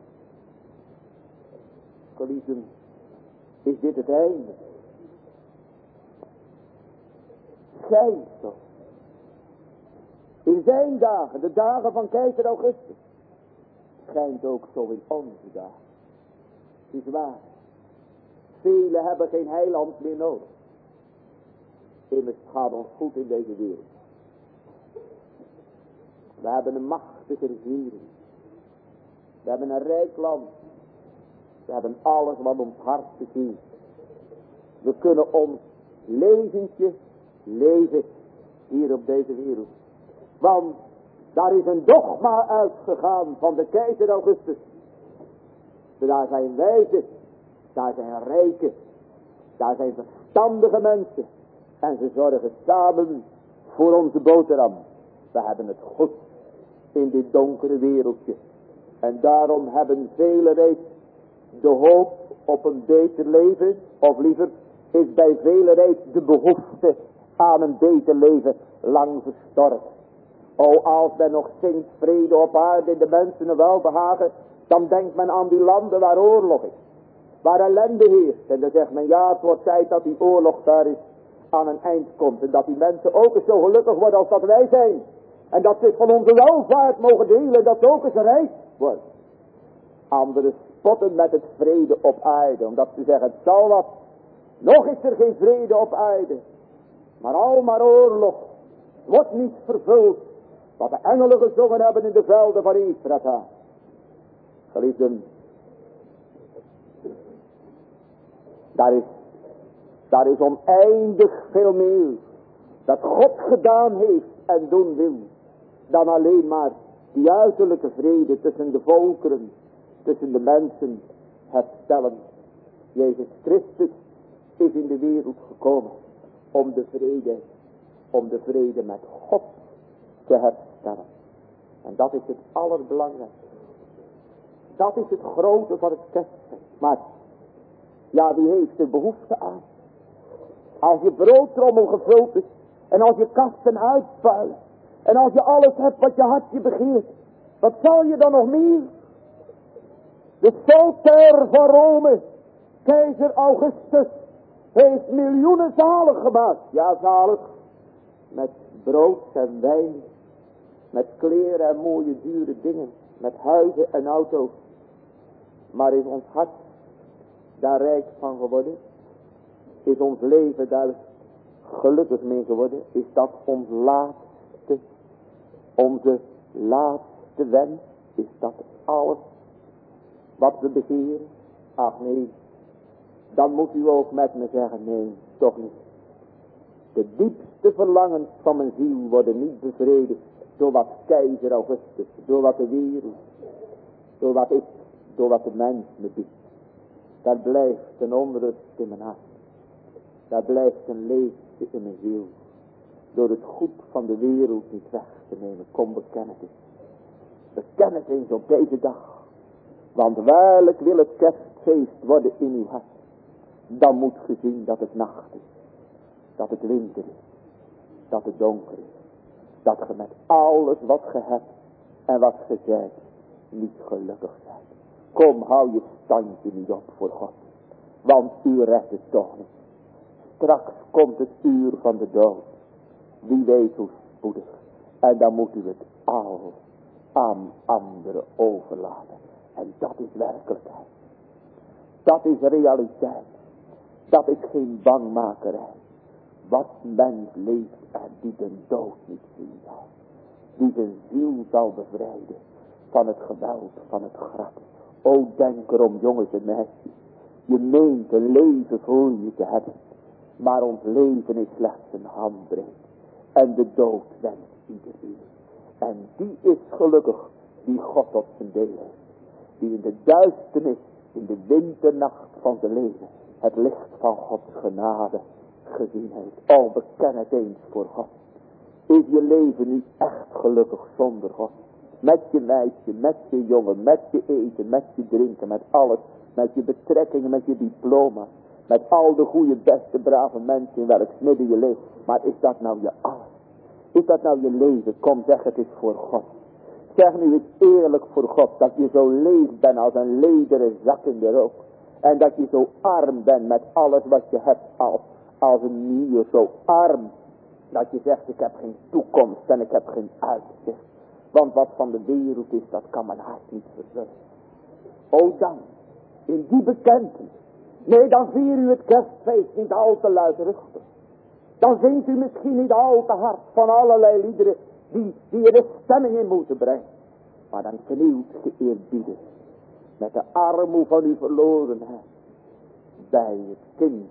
Geliefden, is dit het einde? Schijnt zo. In zijn dagen, de dagen van keizer Augustus, schijnt ook zo in onze dagen. Het is waar. Velen hebben geen heiland meer nodig. Immers het gaat ons goed in deze wereld. We hebben een machtige regering. We hebben een rijk land. We hebben alles wat ons hart bezielt. We kunnen ons leventje leven hier op deze wereld. Want daar is een dogma uitgegaan van de keizer Augustus. Daar zijn wijzen, daar zijn rijken, daar zijn verstandige mensen. En ze zorgen samen voor onze boterham. We hebben het goed in dit donkere wereldje. En daarom hebben velen reeds de hoop op een beter leven. Of liever is bij velen reeds de behoefte aan een beter leven lang verstorven. O, als men nog zingt vrede op aarde in de mensen een welbehagen, dan denkt men aan die landen waar oorlog is. Waar ellende heerst. En dan zegt men, ja, het wordt tijd dat die oorlog daar is aan een eind komt. En dat die mensen ook eens zo gelukkig worden als dat wij zijn. En dat ze van onze welvaart mogen delen, dat ze ook eens rijk worden. Anderen spotten met het vrede op aarde, omdat ze zeggen, het zal wat. Nog is er geen vrede op aarde. Maar al maar oorlog. Wordt niet vervuld. Wat de engelen gezongen hebben in de velden van Efrata. Geliefden. Daar is oneindig veel meer. Dat God gedaan heeft en doen wil. Dan alleen maar die uiterlijke vrede tussen de volkeren. Tussen de mensen herstellen. Jezus Christus is in de wereld gekomen. Om de vrede met God te herstellen. En dat is het allerbelangrijkste. Dat is het grote van het kerstfeest. Maar, ja, wie heeft er behoefte aan? Als je broodtrommel gevuld is, en als je kasten uitpuilen, en als je alles hebt wat je hartje begeert, wat zal je dan nog meer? De Soter van Rome, keizer Augustus, heeft miljoenen zalig gemaakt. Ja, zalig. Met brood en wijn. Met kleren en mooie dure dingen. Met huizen en auto's. Maar is ons hart daar rijk van geworden? Is ons leven daar gelukkig mee geworden? Is dat onze laatste wens? Is dat alles wat we begeren? Ach nee. Dan moet u ook met me zeggen, nee, toch niet. De diepste verlangens van mijn ziel worden niet bevredigd door wat keizer Augustus, door wat de wereld, door wat de mens me biedt. Daar blijft een onrust in mijn hart. Daar blijft een leegte in mijn ziel. Door het goed van de wereld niet weg te nemen. Kom, beken het eens. Beken het eens op deze dag. Want waarlijk wil het kerstfeest worden in uw hart. Dan moet ge zien dat het nacht is. Dat het winter is. Dat het donker is. Dat ge met alles wat ge hebt en wat ge zijt niet gelukkig zijt. Kom, hou je standje niet op voor God. Want u redt het toch niet. Straks komt het uur van de dood. Wie weet hoe spoedig. En dan moet u het al aan anderen overlaten. En dat is werkelijkheid. Dat is realiteit. Dat is geen bangmakerij. Wat mens leeft en die de dood niet zien zal. Die zijn ziel zal bevrijden van het geweld van het graf. O, denk erom, jongens en meisjes. Je meent een leven voor je te hebben. Maar ons leven is slechts een handbreed. En de dood wenst ieder uur. En die is gelukkig die God tot zijn deel heeft. Die in de duisternis, in de winternacht van zijn leven, het licht van Gods genade gezien heeft. O, beken het eens voor God. Is je leven nu echt gelukkig zonder God? Met je meisje, met je jongen, met je eten, met je drinken, met alles. Met je betrekkingen, met je diploma. Met al de goede, beste, brave mensen in welks midden je leeft. Maar is dat nou je alles? Is dat nou je leven? Kom, zeg, het is voor God. Zeg nu eens eerlijk voor God dat je zo leeg bent als een lederen zak in de rook. En dat je zo arm bent met alles wat je hebt als een nier. Zo arm dat je zegt, ik heb geen toekomst en ik heb geen uitzicht. Want wat van de wereld is, dat kan mijn hart niet vervullen. O dan, in die bekentenis. Nee, dan vier u het kerstfeest niet al te luidruchtig. Dan zingt u misschien niet al te hard van allerlei liederen die er de stemming in moeten brengen. Maar dan knielt geëerbiedig met de armoe van uw verlorenheid bij het kind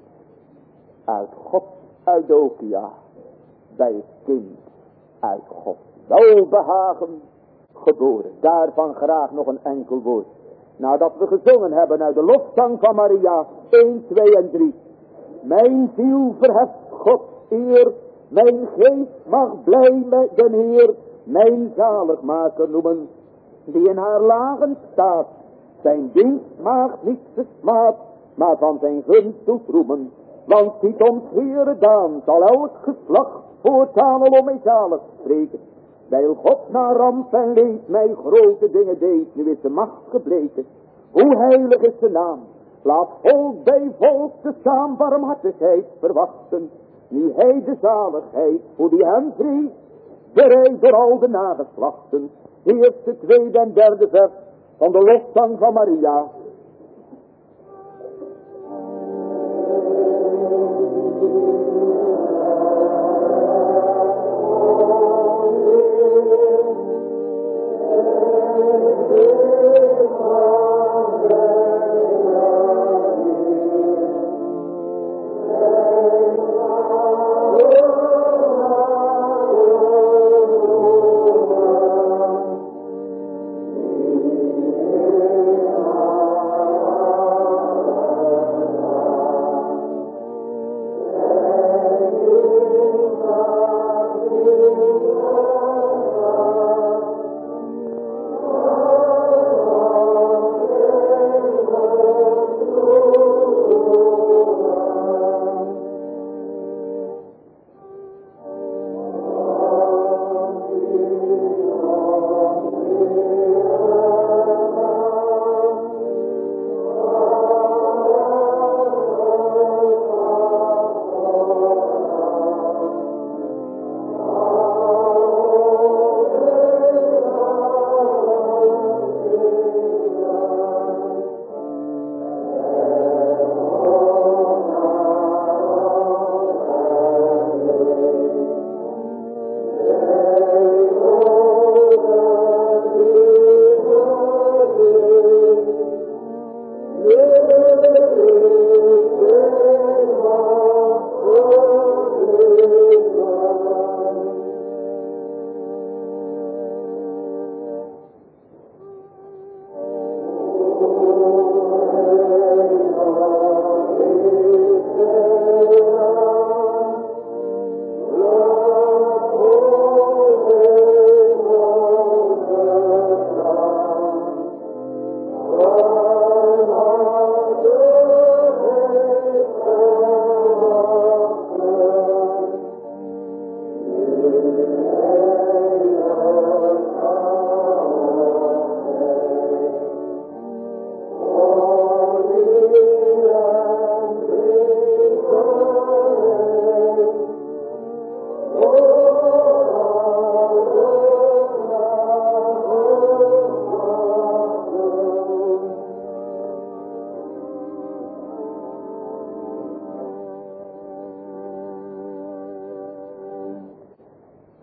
uit Gods Eudokia, bij het kind uit Gods welbehagen geboren. Daarvan graag nog een enkel woord. Nadat we gezongen hebben uit de lofzang van Maria 1, 2 en 3. Mijn ziel verheft Gods eer, mijn geest mag blij met den Heer, mijn zaligmaker noemen, die in haar lagen staat, zijn dienstmaagd niet gesmaad, maar van zijn gunst doet roemen. Want ziet ons Heere daan, zal elk geslacht voortaan al om mij zalig spreken. Wijl God na ramp en leed mij grote dingen deed, nu is de macht gebleken. Hoe heilig is de naam, laat volk bij volk te saam barmhartigheid verwachten. Nu hij de zaligheid, voor die hem vreest, bereid door al de nageslachten. Eerste, tweede en derde vers van de lofzang van Maria.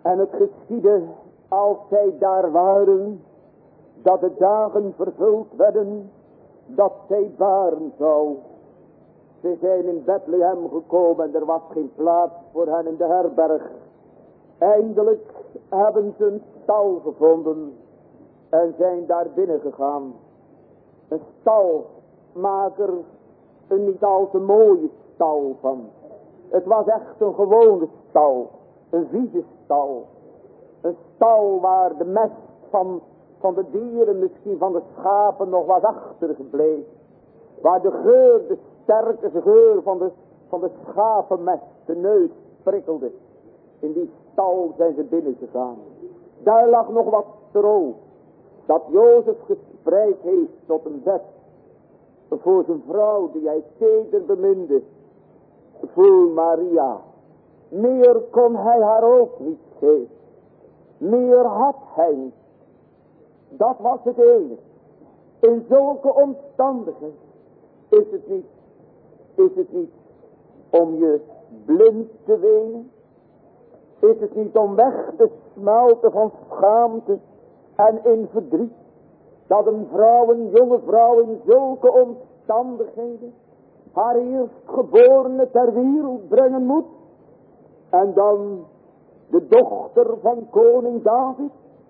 En het geschiedde als zij daar waren, dat de dagen vervuld werden, dat zij baren zou. Ze zijn in Bethlehem gekomen en er was geen plaats voor hen in de herberg. Eindelijk hebben ze een stal gevonden en zijn daar binnen gegaan. Een stal, maak er een niet al te mooie stal van. Het was echt een gewone stal, een vieze stal. Een stal waar de mest van de dieren, misschien van de schapen, nog was achtergebleven. Waar de geur, de sterke geur van de schapenmest, de neus prikkelde. In die stal zijn ze binnen gegaan. Daar lag nog wat stro, dat Jozef gespreid heeft tot een bed. Voor zijn vrouw die hij teder beminde. Voor Maria. Meer kon hij haar ook niet geven. Meer had hij niet. Dat was het enige. In zulke omstandigheden is het niet om je blind te wenen. Is het niet om weg te smelten van schaamte en in verdriet. Dat een jonge vrouw in zulke omstandigheden haar eerstgeborene ter wereld brengen moet. En dan de dochter van koning David.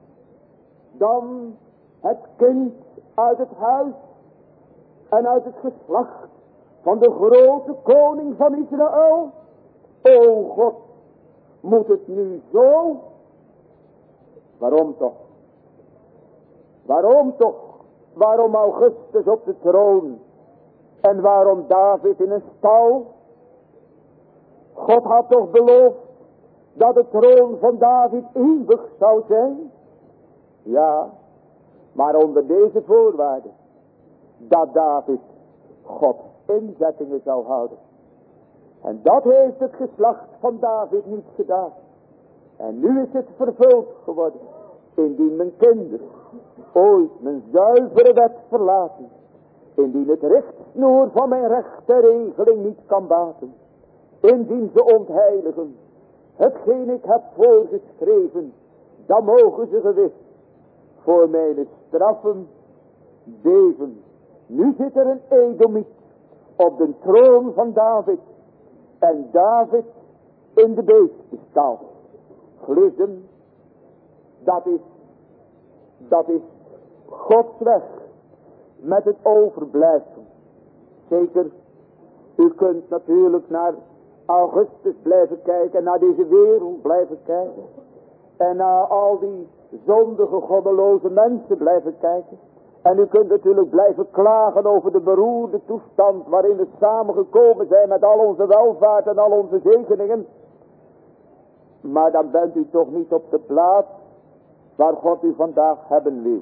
Dan het kind uit het huis en uit het geslacht van de grote koning van Israël. O God, moet het nu zo? Waarom toch? Waarom toch? Waarom Augustus op de troon? En waarom David in een stal? God had toch beloofd dat de troon van David eeuwig zou zijn? Ja, maar onder deze voorwaarden. Dat David Gods inzettingen zou houden. En dat heeft het geslacht van David niet gedaan. En nu is het vervuld geworden. Indien mijn kinderen ooit mijn zuivere wet verlaten. Indien het richtsnoer van mijn rechte regeling niet kan baten. Indien ze ontheiligen hetgeen ik heb voorgeschreven. Dan mogen ze gewis voor mijn straffen beven. Nu zit er een Edomiet op de troon van David. En David in de beestenstal. Glisem, dat is Gods weg met het overblijfsel. Zeker, u kunt natuurlijk naar Augustus blijven kijken, naar deze wereld blijven kijken. En naar al die zondige, goddeloze mensen blijven kijken. En u kunt natuurlijk blijven klagen over de beroerde toestand waarin we samengekomen zijn met al onze welvaart en al onze zegeningen. Maar dan bent u toch niet op de plaats waar God u vandaag hebben wil.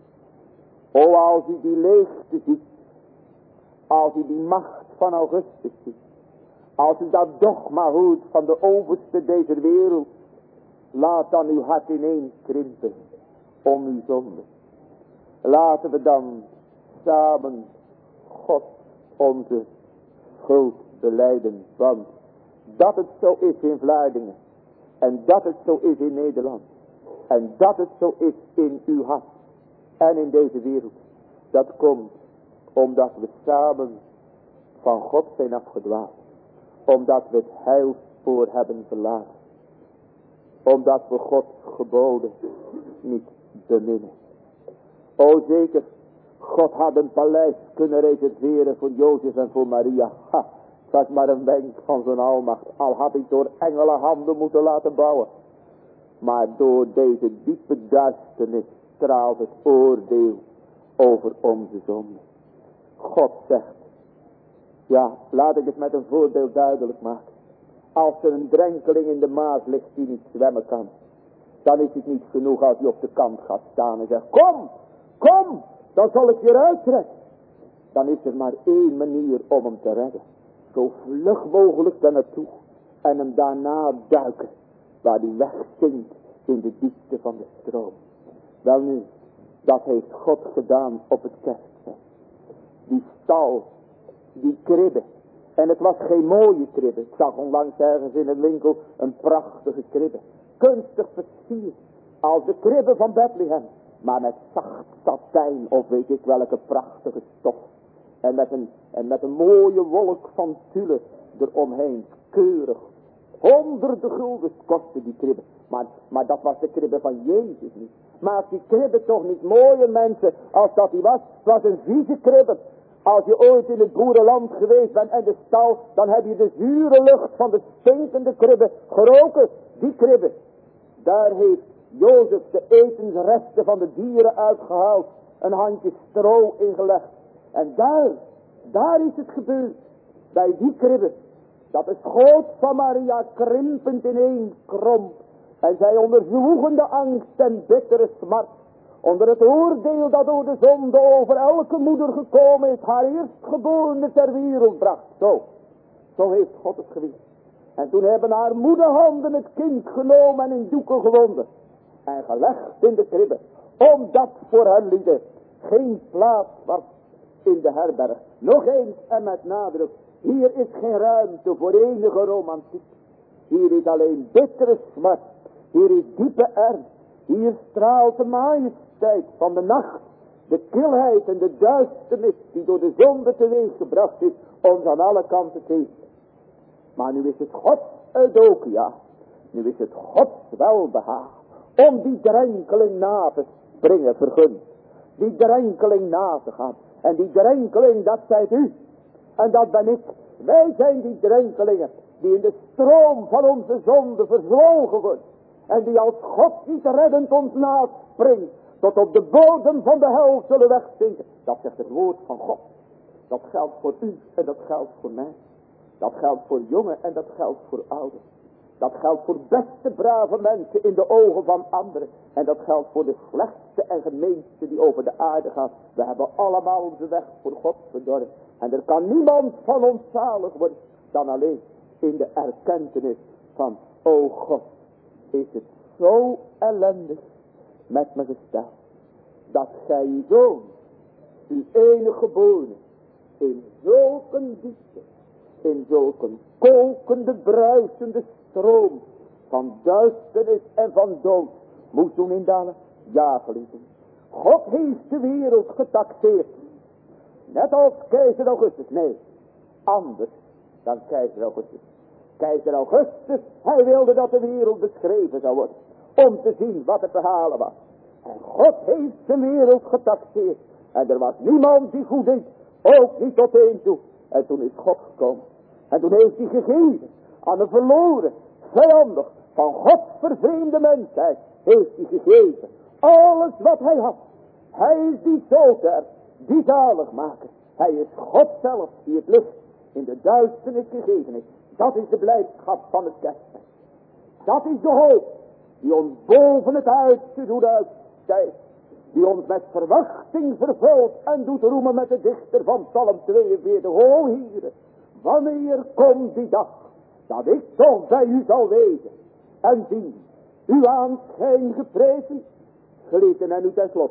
O, als u die leegte ziet, als u die macht van Augustus ziet, als u dat dogma hoort van de overste deze wereld, laat dan uw hart ineens krimpen om uw zonde. Laten we dan samen God onze schuld belijden. Want dat het zo is in Vlaardingen. En dat het zo is in Nederland. En dat het zo is in uw hart. En in deze wereld. Dat komt omdat we samen van God zijn afgedwaald. Omdat we het heilspoor hebben verlaten. Omdat we Gods geboden niet beminnen. O zeker, God had een paleis kunnen reserveren voor Jozef en voor Maria. Ha, het was maar een wenk van zijn almacht. Al had hij door engelenhanden moeten laten bouwen. Maar door deze diepe duisternis straalt het oordeel over onze zonde. God zegt, ja, laat ik het met een voorbeeld duidelijk maken. Als er een drenkeling in de Maas ligt die niet zwemmen kan, dan is het niet genoeg als hij op de kant gaat staan en zegt, kom, dan zal ik je eruit trekken. Dan is er maar één manier om hem te redden. Zo vlug mogelijk daar naartoe. En hem daarna duiken. Waar hij wegzinkt in de diepte van de stroom. Welnu, dat heeft God gedaan op het kerkveld. Die stal, die kribbe. En het was geen mooie kribbe. Ik zag onlangs ergens in een winkel een prachtige kribbe. kunstig versierd als de kribben van Bethlehem, maar met zacht satijn of weet ik welke prachtige stof. En met een mooie wolk van tulle eromheen, keurig. 100 guldens kostte die kribben. Maar dat was de kribbe van Jezus niet. Maar die kribbe toch niet mooie mensen als dat die was. Het was een vieze kribbe. Als je ooit in het boerenland geweest bent en de stal, dan heb je de zure lucht van de stinkende kribbe geroken. Die kribbe, daar heeft Jozef de etensresten van de dieren uitgehaald. Een handje stro ingelegd. En daar is het gebeurd. Bij die kribbe. Dat het schoot van Maria krimpend ineen kromp. En zij onder zwoegende angst en bittere smart. Onder het oordeel dat door de zonde over elke moeder gekomen is. Haar eerstgeborene ter wereld bracht. Zo heeft God het gewild. En toen hebben haar moederhanden het kind genomen en in doeken gewonden. En gelegd in de kribbe. Omdat voor hen lieden geen plaats was in de herberg. Nog eens en met nadruk. Hier is geen ruimte voor enige romantiek. Hier is alleen bittere smart. Hier is diepe ernst. Hier straalt de majesteit van de nacht. De kilheid en de duisternis die door de zonde teweeggebracht is. Ons aan alle kanten tegen. Maar nu is het Gods eudokia. Nu is het Gods welbehagen. Om die drenkeling na te springen vergund. Die drenkeling na te gaan. En die drenkeling, dat zijt u. En dat ben ik. Wij zijn die drenkelingen. Die in de stroom van onze zonde verzwolgen worden. En die als God niet reddend ons naspringt. Tot op de bodem van de hel zullen wegzinken. Dat zegt het woord van God. Dat geldt voor u en dat geldt voor mij. Dat geldt voor jongen en dat geldt voor ouderen. Dat geldt voor beste brave mensen in de ogen van anderen. En dat geldt voor de slechtste en gemeenste die over de aarde gaan. We hebben allemaal onze weg voor God verdorven. En er kan niemand van ons zalig worden dan alleen in de erkentenis van, o God, is het zo ellendig met me gesteld. Dat gij uw zoon, uw enige geborene, in zulke diepte, in zulke kokende, bruisende stroom van duisternis en van dood moest doen indalen. Ja, geliefden. God heeft de wereld getaxeerd. Net als keizer Augustus. Nee, anders dan keizer Augustus. Keizer Augustus, hij wilde dat de wereld beschreven zou worden. Om te zien wat het verhalen was. En God heeft de wereld getaxeerd. En er was niemand die goed deed. Ook niet tot één toe. En toen is God gekomen. En toen heeft hij gegeven aan een verloren, vijandig, van God vervreemde mensheid. Heeft hij gegeven. Alles wat hij had. Hij is die zoter, die zaligmaker. Hij is God zelf die het licht in de duisternis gegeven heeft. Dat is de blijdschap van het kerstfeest. Dat is de hoop die ons boven het uiterste doet uitstijgen. Die ons met verwachting vervult en doet roemen met de dichter van Psalm 42. O Heere, wanneer komt die dag dat ik toch bij u zal wezen en zien uw aanschijn geprezen, geliefden en u tenslotte.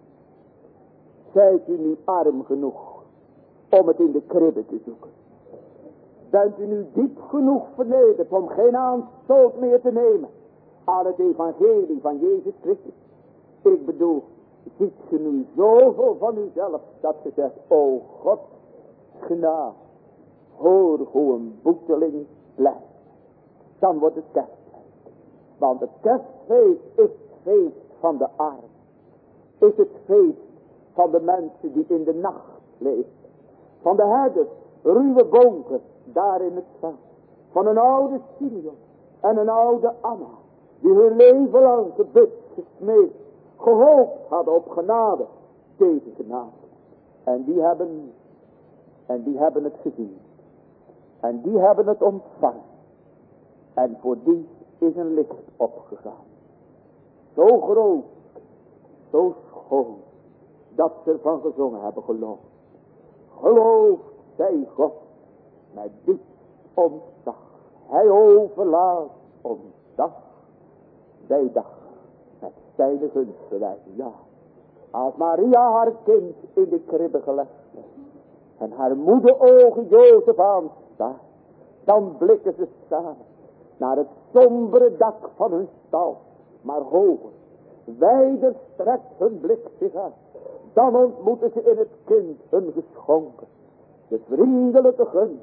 Zijt u nu arm genoeg om het in de kribbe te zoeken? Bent u nu diep genoeg vernederd om geen aanstoot meer te nemen aan het evangelie van Jezus Christus? Ik bedoel, ziet u nu zoveel van uzelf dat je zegt, o God, genade, hoor hoe een boeteling blijft. Dan wordt het kerstfeest. Want het kerstfeest is het feest van de armen. Is het feest van de mensen die in de nacht leven. Van de herders, ruwe bonken, daar in het veld. Van een oude Simeon en een oude Anna. Die hun leven lang gebid, gesmeekt, gehoopt hadden op genade. Deze genade. En die hebben het gezien. En die hebben het ontvangen. En voor die is een licht opgegaan. Zo groot, zo schoon, dat ze ervan gezongen hebben geloof. Geloof zij God met diep ontzag. Hij overlaat ons dag bij dag met zijn gunstbewijzen. Ja, als Maria haar kind in de kribbe gelegd heeft en haar moeder ogen Jozef aanstaat, dan blikken ze samen naar het sombere dak van hun stal, maar hoger, wijder strekt hun blik zich uit. Dan ontmoeten ze in het kind hun geschonken, de vriendelijke gunst,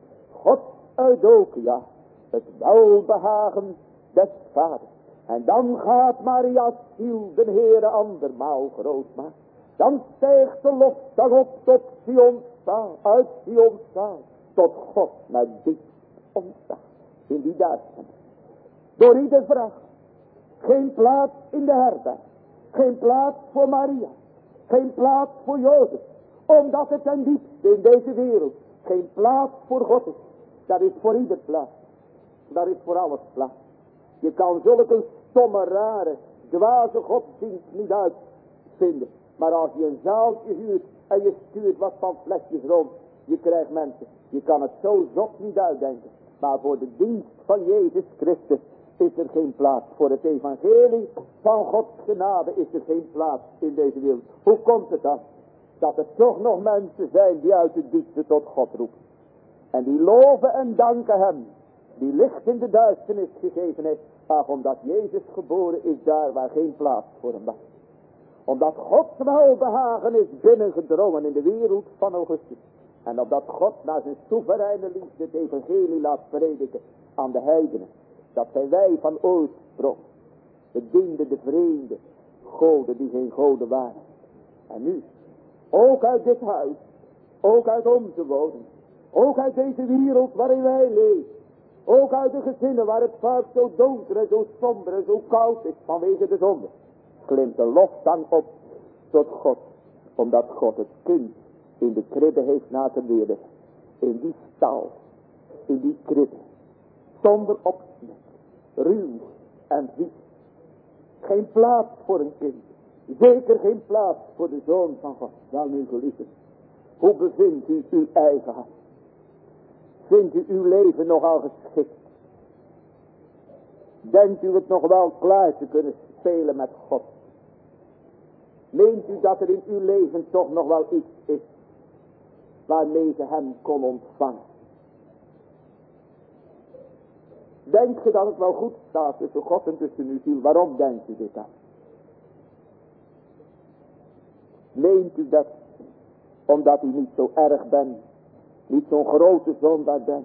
God Eudokia, het welbehagen des vaders. En dan gaat Maria's ziel de Heere andermaal groot maken. Dan stijgt de lofzang op tot Sion's zaal, uit Sion's zaal, tot God met diep ontzag in die duisternis. Door ieder vraag, geen plaats in de herberg, geen plaats voor Maria, geen plaats voor Jozef, omdat het ten diepste in deze wereld geen plaats voor God is. Dat is voor ieder plaats, dat is voor alles plaats. Je kan zulke stomme, rare, dwaze godsdienst niet uitvinden. Maar als je een zaaltje huurt en je stuurt wat van flesjes rond, je krijgt mensen. Je kan het zo zot niet uitdenken. Maar voor de dienst van Jezus Christus is er geen plaats. Voor het evangelie van Gods genade is er geen plaats in deze wereld. Hoe komt het dan? Dat er toch nog mensen zijn die uit de diepte tot God roepen. En die loven en danken hem. Die licht in de duisternis gegeven heeft. Ach, omdat Jezus geboren is daar waar geen plaats voor hem was. Omdat Gods welbehagen is binnengedrongen in de wereld van Augustus. En opdat God naar zijn soevereine liefde het evangelie laat prediken aan de heidenen. Dat zijn wij van oorsprong. We dienden de vreemde goden die geen goden waren. En nu, ook uit dit huis, ook uit onze woning, ook uit deze wereld waarin wij leven. Ook uit de gezinnen waar het vaak zo donker en zo somber en zo koud is vanwege de zonde. Klimt de lofzang op tot God. Omdat God het kind in de kribbe heeft laten leren. In die stal, in die kribbe. Zonder opsmet, ruw en vies. Geen plaats voor een kind. Zeker geen plaats voor de Zoon van God. Wel nu geliefden, hoe bevindt u uw eigen hart? Vindt u uw leven nogal geschikt? Denkt u het nog wel klaar te kunnen spelen met God? Meent u dat er in uw leven toch nog wel iets is waarmee ze hem kon ontvangen? Denkt u dat het wel goed staat tussen God en tussen uw ziel? Waarom denkt u dit dan? Meent u dat omdat u niet zo erg bent? Niet zo'n grote zondaar bent.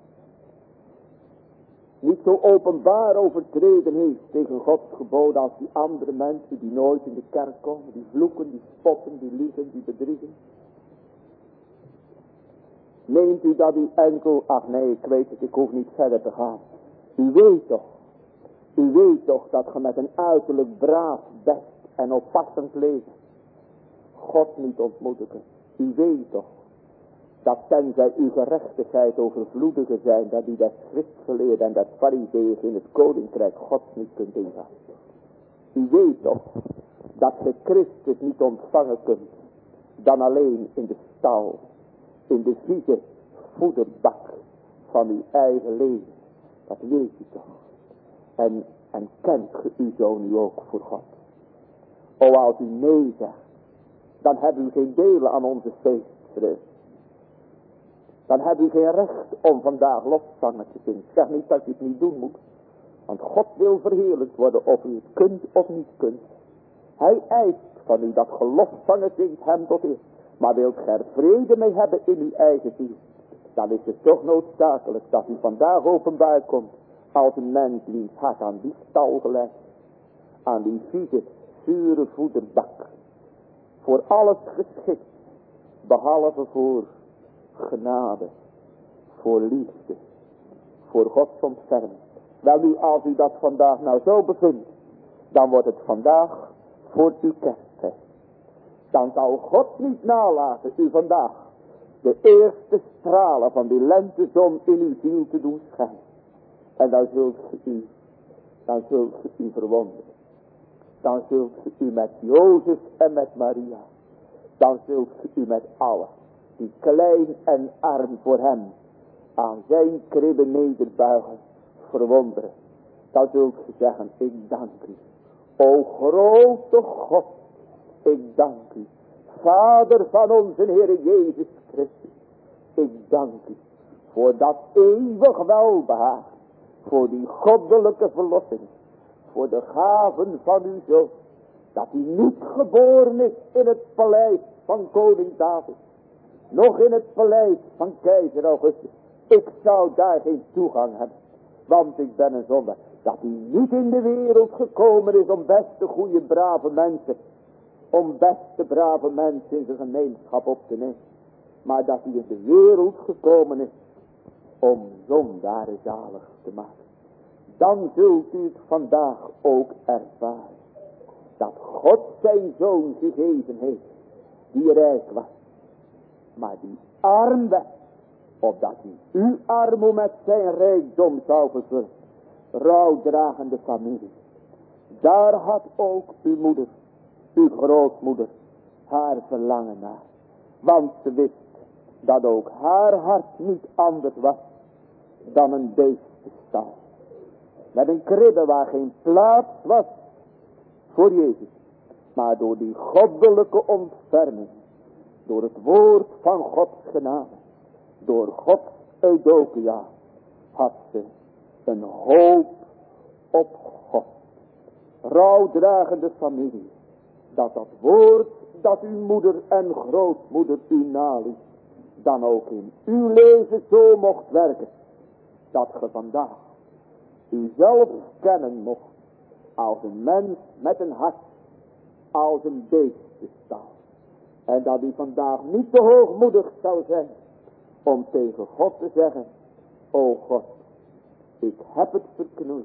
Niet zo openbaar overtreden heeft tegen Gods geboden als die andere mensen die nooit in de kerk komen. Die vloeken, die spotten, die liegen, die bedriegen. Meent u dat u enkel, ach nee, ik weet het, ik hoef niet verder te gaan. U weet toch dat je met een uiterlijk braaf, best en oppassend leven God niet ontmoeten kunt. U weet toch dat tenzij uw gerechtigheid overvloediger zijn, dat u dat schriftgeleerden en dat farizeeën in het koninkrijk Gods niet kunt ingaan. U weet toch dat je Christus niet ontvangen kunt dan alleen in de stal, in de vieze voederbak van uw eigen leven. Dat weet u toch. En kent ge u zo nu ook voor God. O, als u nee zegt, dan hebben u geen delen aan onze feestvreugde. Dan hebt u geen recht om vandaag lofzangen te zingen. Ik zeg niet dat u het niet doen moet. Want God wil verheerlijkt worden of u het kunt of niet kunt. Hij eist van u dat ge lofzangen zingt hem tot eer. Maar wilt ge er vrede mee hebben in uw eigen ziel. Dan is het toch noodzakelijk dat u vandaag openbaar komt. Als een mens wiens hart aan die stal gelegd. Aan die vieze, zure voederbak. Voor alles geschikt. Behalve voor genade, voor liefde, voor Gods ontferming. Wel nu, als u dat vandaag nou zo bevindt, dan wordt het vandaag voor uw kerstfeest. Dan zal God niet nalaten u vandaag de eerste stralen van die lentezon in uw ziel te doen schijnen. En dan zult ge u verwonderen. Dan zult ge u met Jozef en met Maria, dan zult ge u met allen die klein en arm voor hem aan zijn kribbe nederbuigen verwonderen. Dan zult ge zeggen, ik dank u. O grote God, ik dank u. Vader van onze Heer Jezus Christus, ik dank u voor dat eeuwig welbehagen voor die goddelijke verlossing, voor de gaven van uw zoon, dat hij niet geboren is in het paleis van koning David, nog in het paleis van keizer Augustus. Ik zou daar geen toegang hebben, want ik ben een zondaar. Dat hij niet in de wereld gekomen is om beste, goede, brave mensen, om beste, brave mensen in zijn gemeenschap op te nemen. Maar dat hij in de wereld gekomen is om zondaren zalig te maken. Dan zult u het vandaag ook ervaren. Dat God zijn zoon gegeven heeft, die rijk was, maar die arm werd, opdat hij uw armoe met zijn rijkdom zou vervullen. Rouwdragende familie. Daar had ook uw moeder, uw grootmoeder, haar verlangen naar. Want ze wist dat ook haar hart niet anders was dan een beestenstal. Met een kribbe waar geen plaats was voor Jezus. Maar door die goddelijke ontferming, door het woord van Gods genade, door Gods eudokia, had ze een hoop op God. Rouwdragende familie, dat woord dat uw moeder en grootmoeder u naliet, dan ook in uw leven zo mocht werken, dat ge vandaag uzelf kennen mocht als een mens met een hart, als een beestenstal. En dat u vandaag niet te hoogmoedig zou zijn om tegen God te zeggen: o God, ik heb het verknoeid.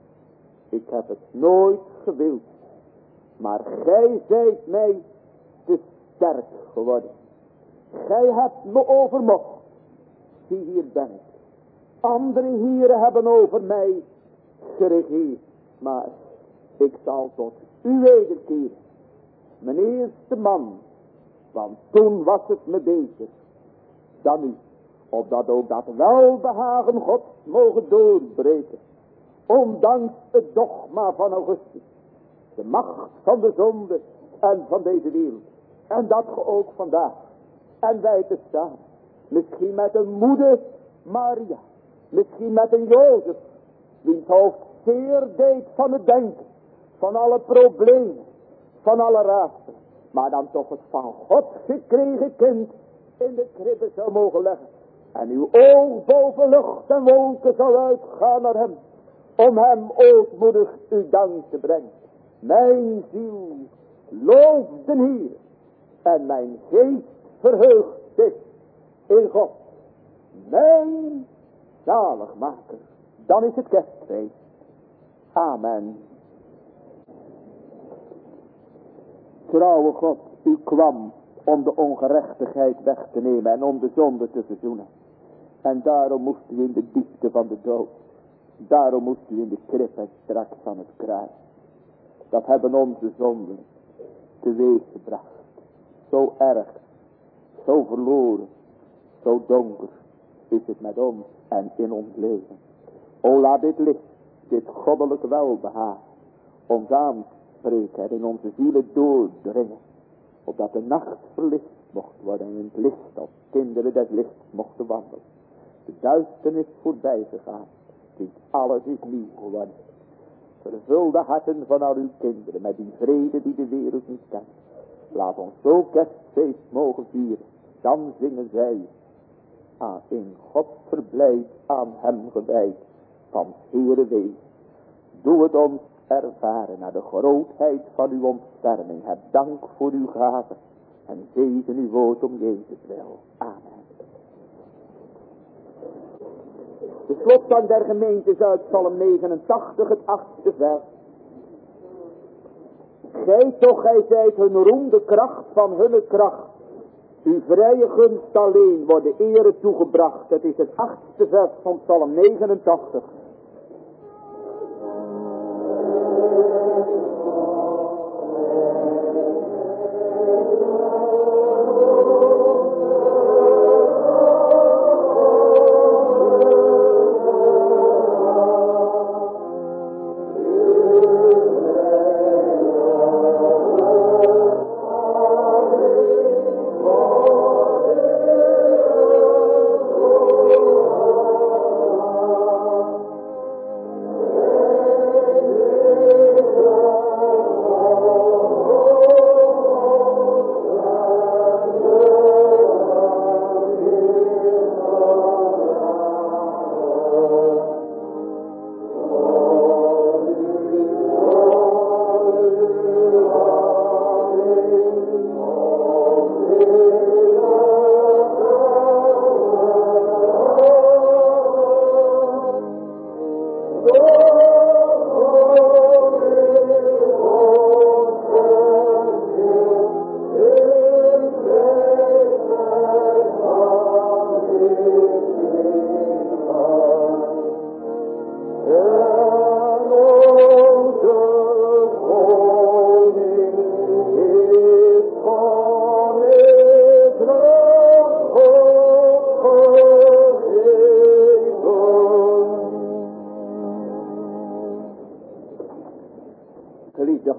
Ik heb het nooit gewild. Maar gij zijt mij te sterk geworden. Gij hebt me overmocht. Zie, hier ben ik. Andere heren hebben over mij geregeerd. Maar ik zal tot u wederkeren. Mijn eerste man. Want toen was het me beter dan u. Opdat ook dat welbehagen Gods mogen doorbreken. Ondanks het dogma van Augustus. De macht van de zonde en van deze wereld. En dat ge ook vandaag. En wij te staan. Misschien met een moeder Maria. Misschien met een Jozef. Wiens hoofd zeer deed van het denken. Van alle problemen. Van alle raadselen. Maar dan toch het van God gekregen kind in de kribbe zou mogen leggen. En uw oog boven lucht en wolken zal uitgaan naar hem. Om hem ootmoedig uw dank te brengen. Mijn ziel looft de Heer. En mijn geest verheugt zich in God. Mijn zaligmaker. Dan is het kerstfeest. Amen. Trouwe God, u kwam om de ongerechtigheid weg te nemen en om de zonde te verzoenen. En daarom moest u in de diepte van de dood. Daarom moest u in de krib en straks van het kruis. Dat hebben onze zonden teweeg gebracht. Zo erg, zo verloren, zo donker is het met ons en in ons leven. O, laat dit licht, dit goddelijke welbehagen, ons aanspreken en in onze zielen doordringen. Opdat de nacht verlicht mocht worden en in het licht als kinderen des lichts mochten wandelen. De duisternis voorbij gegaan. Dit alles is nieuw geworden. Vervul de harten van al uw kinderen met die vrede die de wereld niet kent. Laat ons zo kerstfeest mogen vieren. Dan zingen zij in God verblijd aan hem gewijd. Van Heere wees. Doe het ons ervaren naar de grootheid van uw ontferming. Heb dank voor uw gave. En zegen uw woord om Jezus wil. Amen. De slotzang der gemeente is uit Psalm 89, het 8e vers. Gij zijt hun roem de kracht van hunne kracht. Uw vrije gunst alleen wordt de ere toegebracht. Het is het 8e vers van Psalm 89.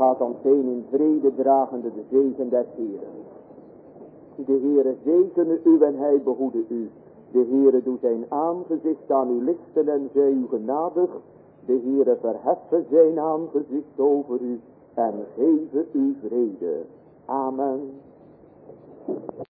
gaat ons heen in vrede dragende de zegen des Heeren. De Heere zegene u en hij behoede u. De Heere doet zijn aangezicht aan u lichten en zij u genadig. De Heere verheffen zijn aangezicht over u en geven u vrede. Amen.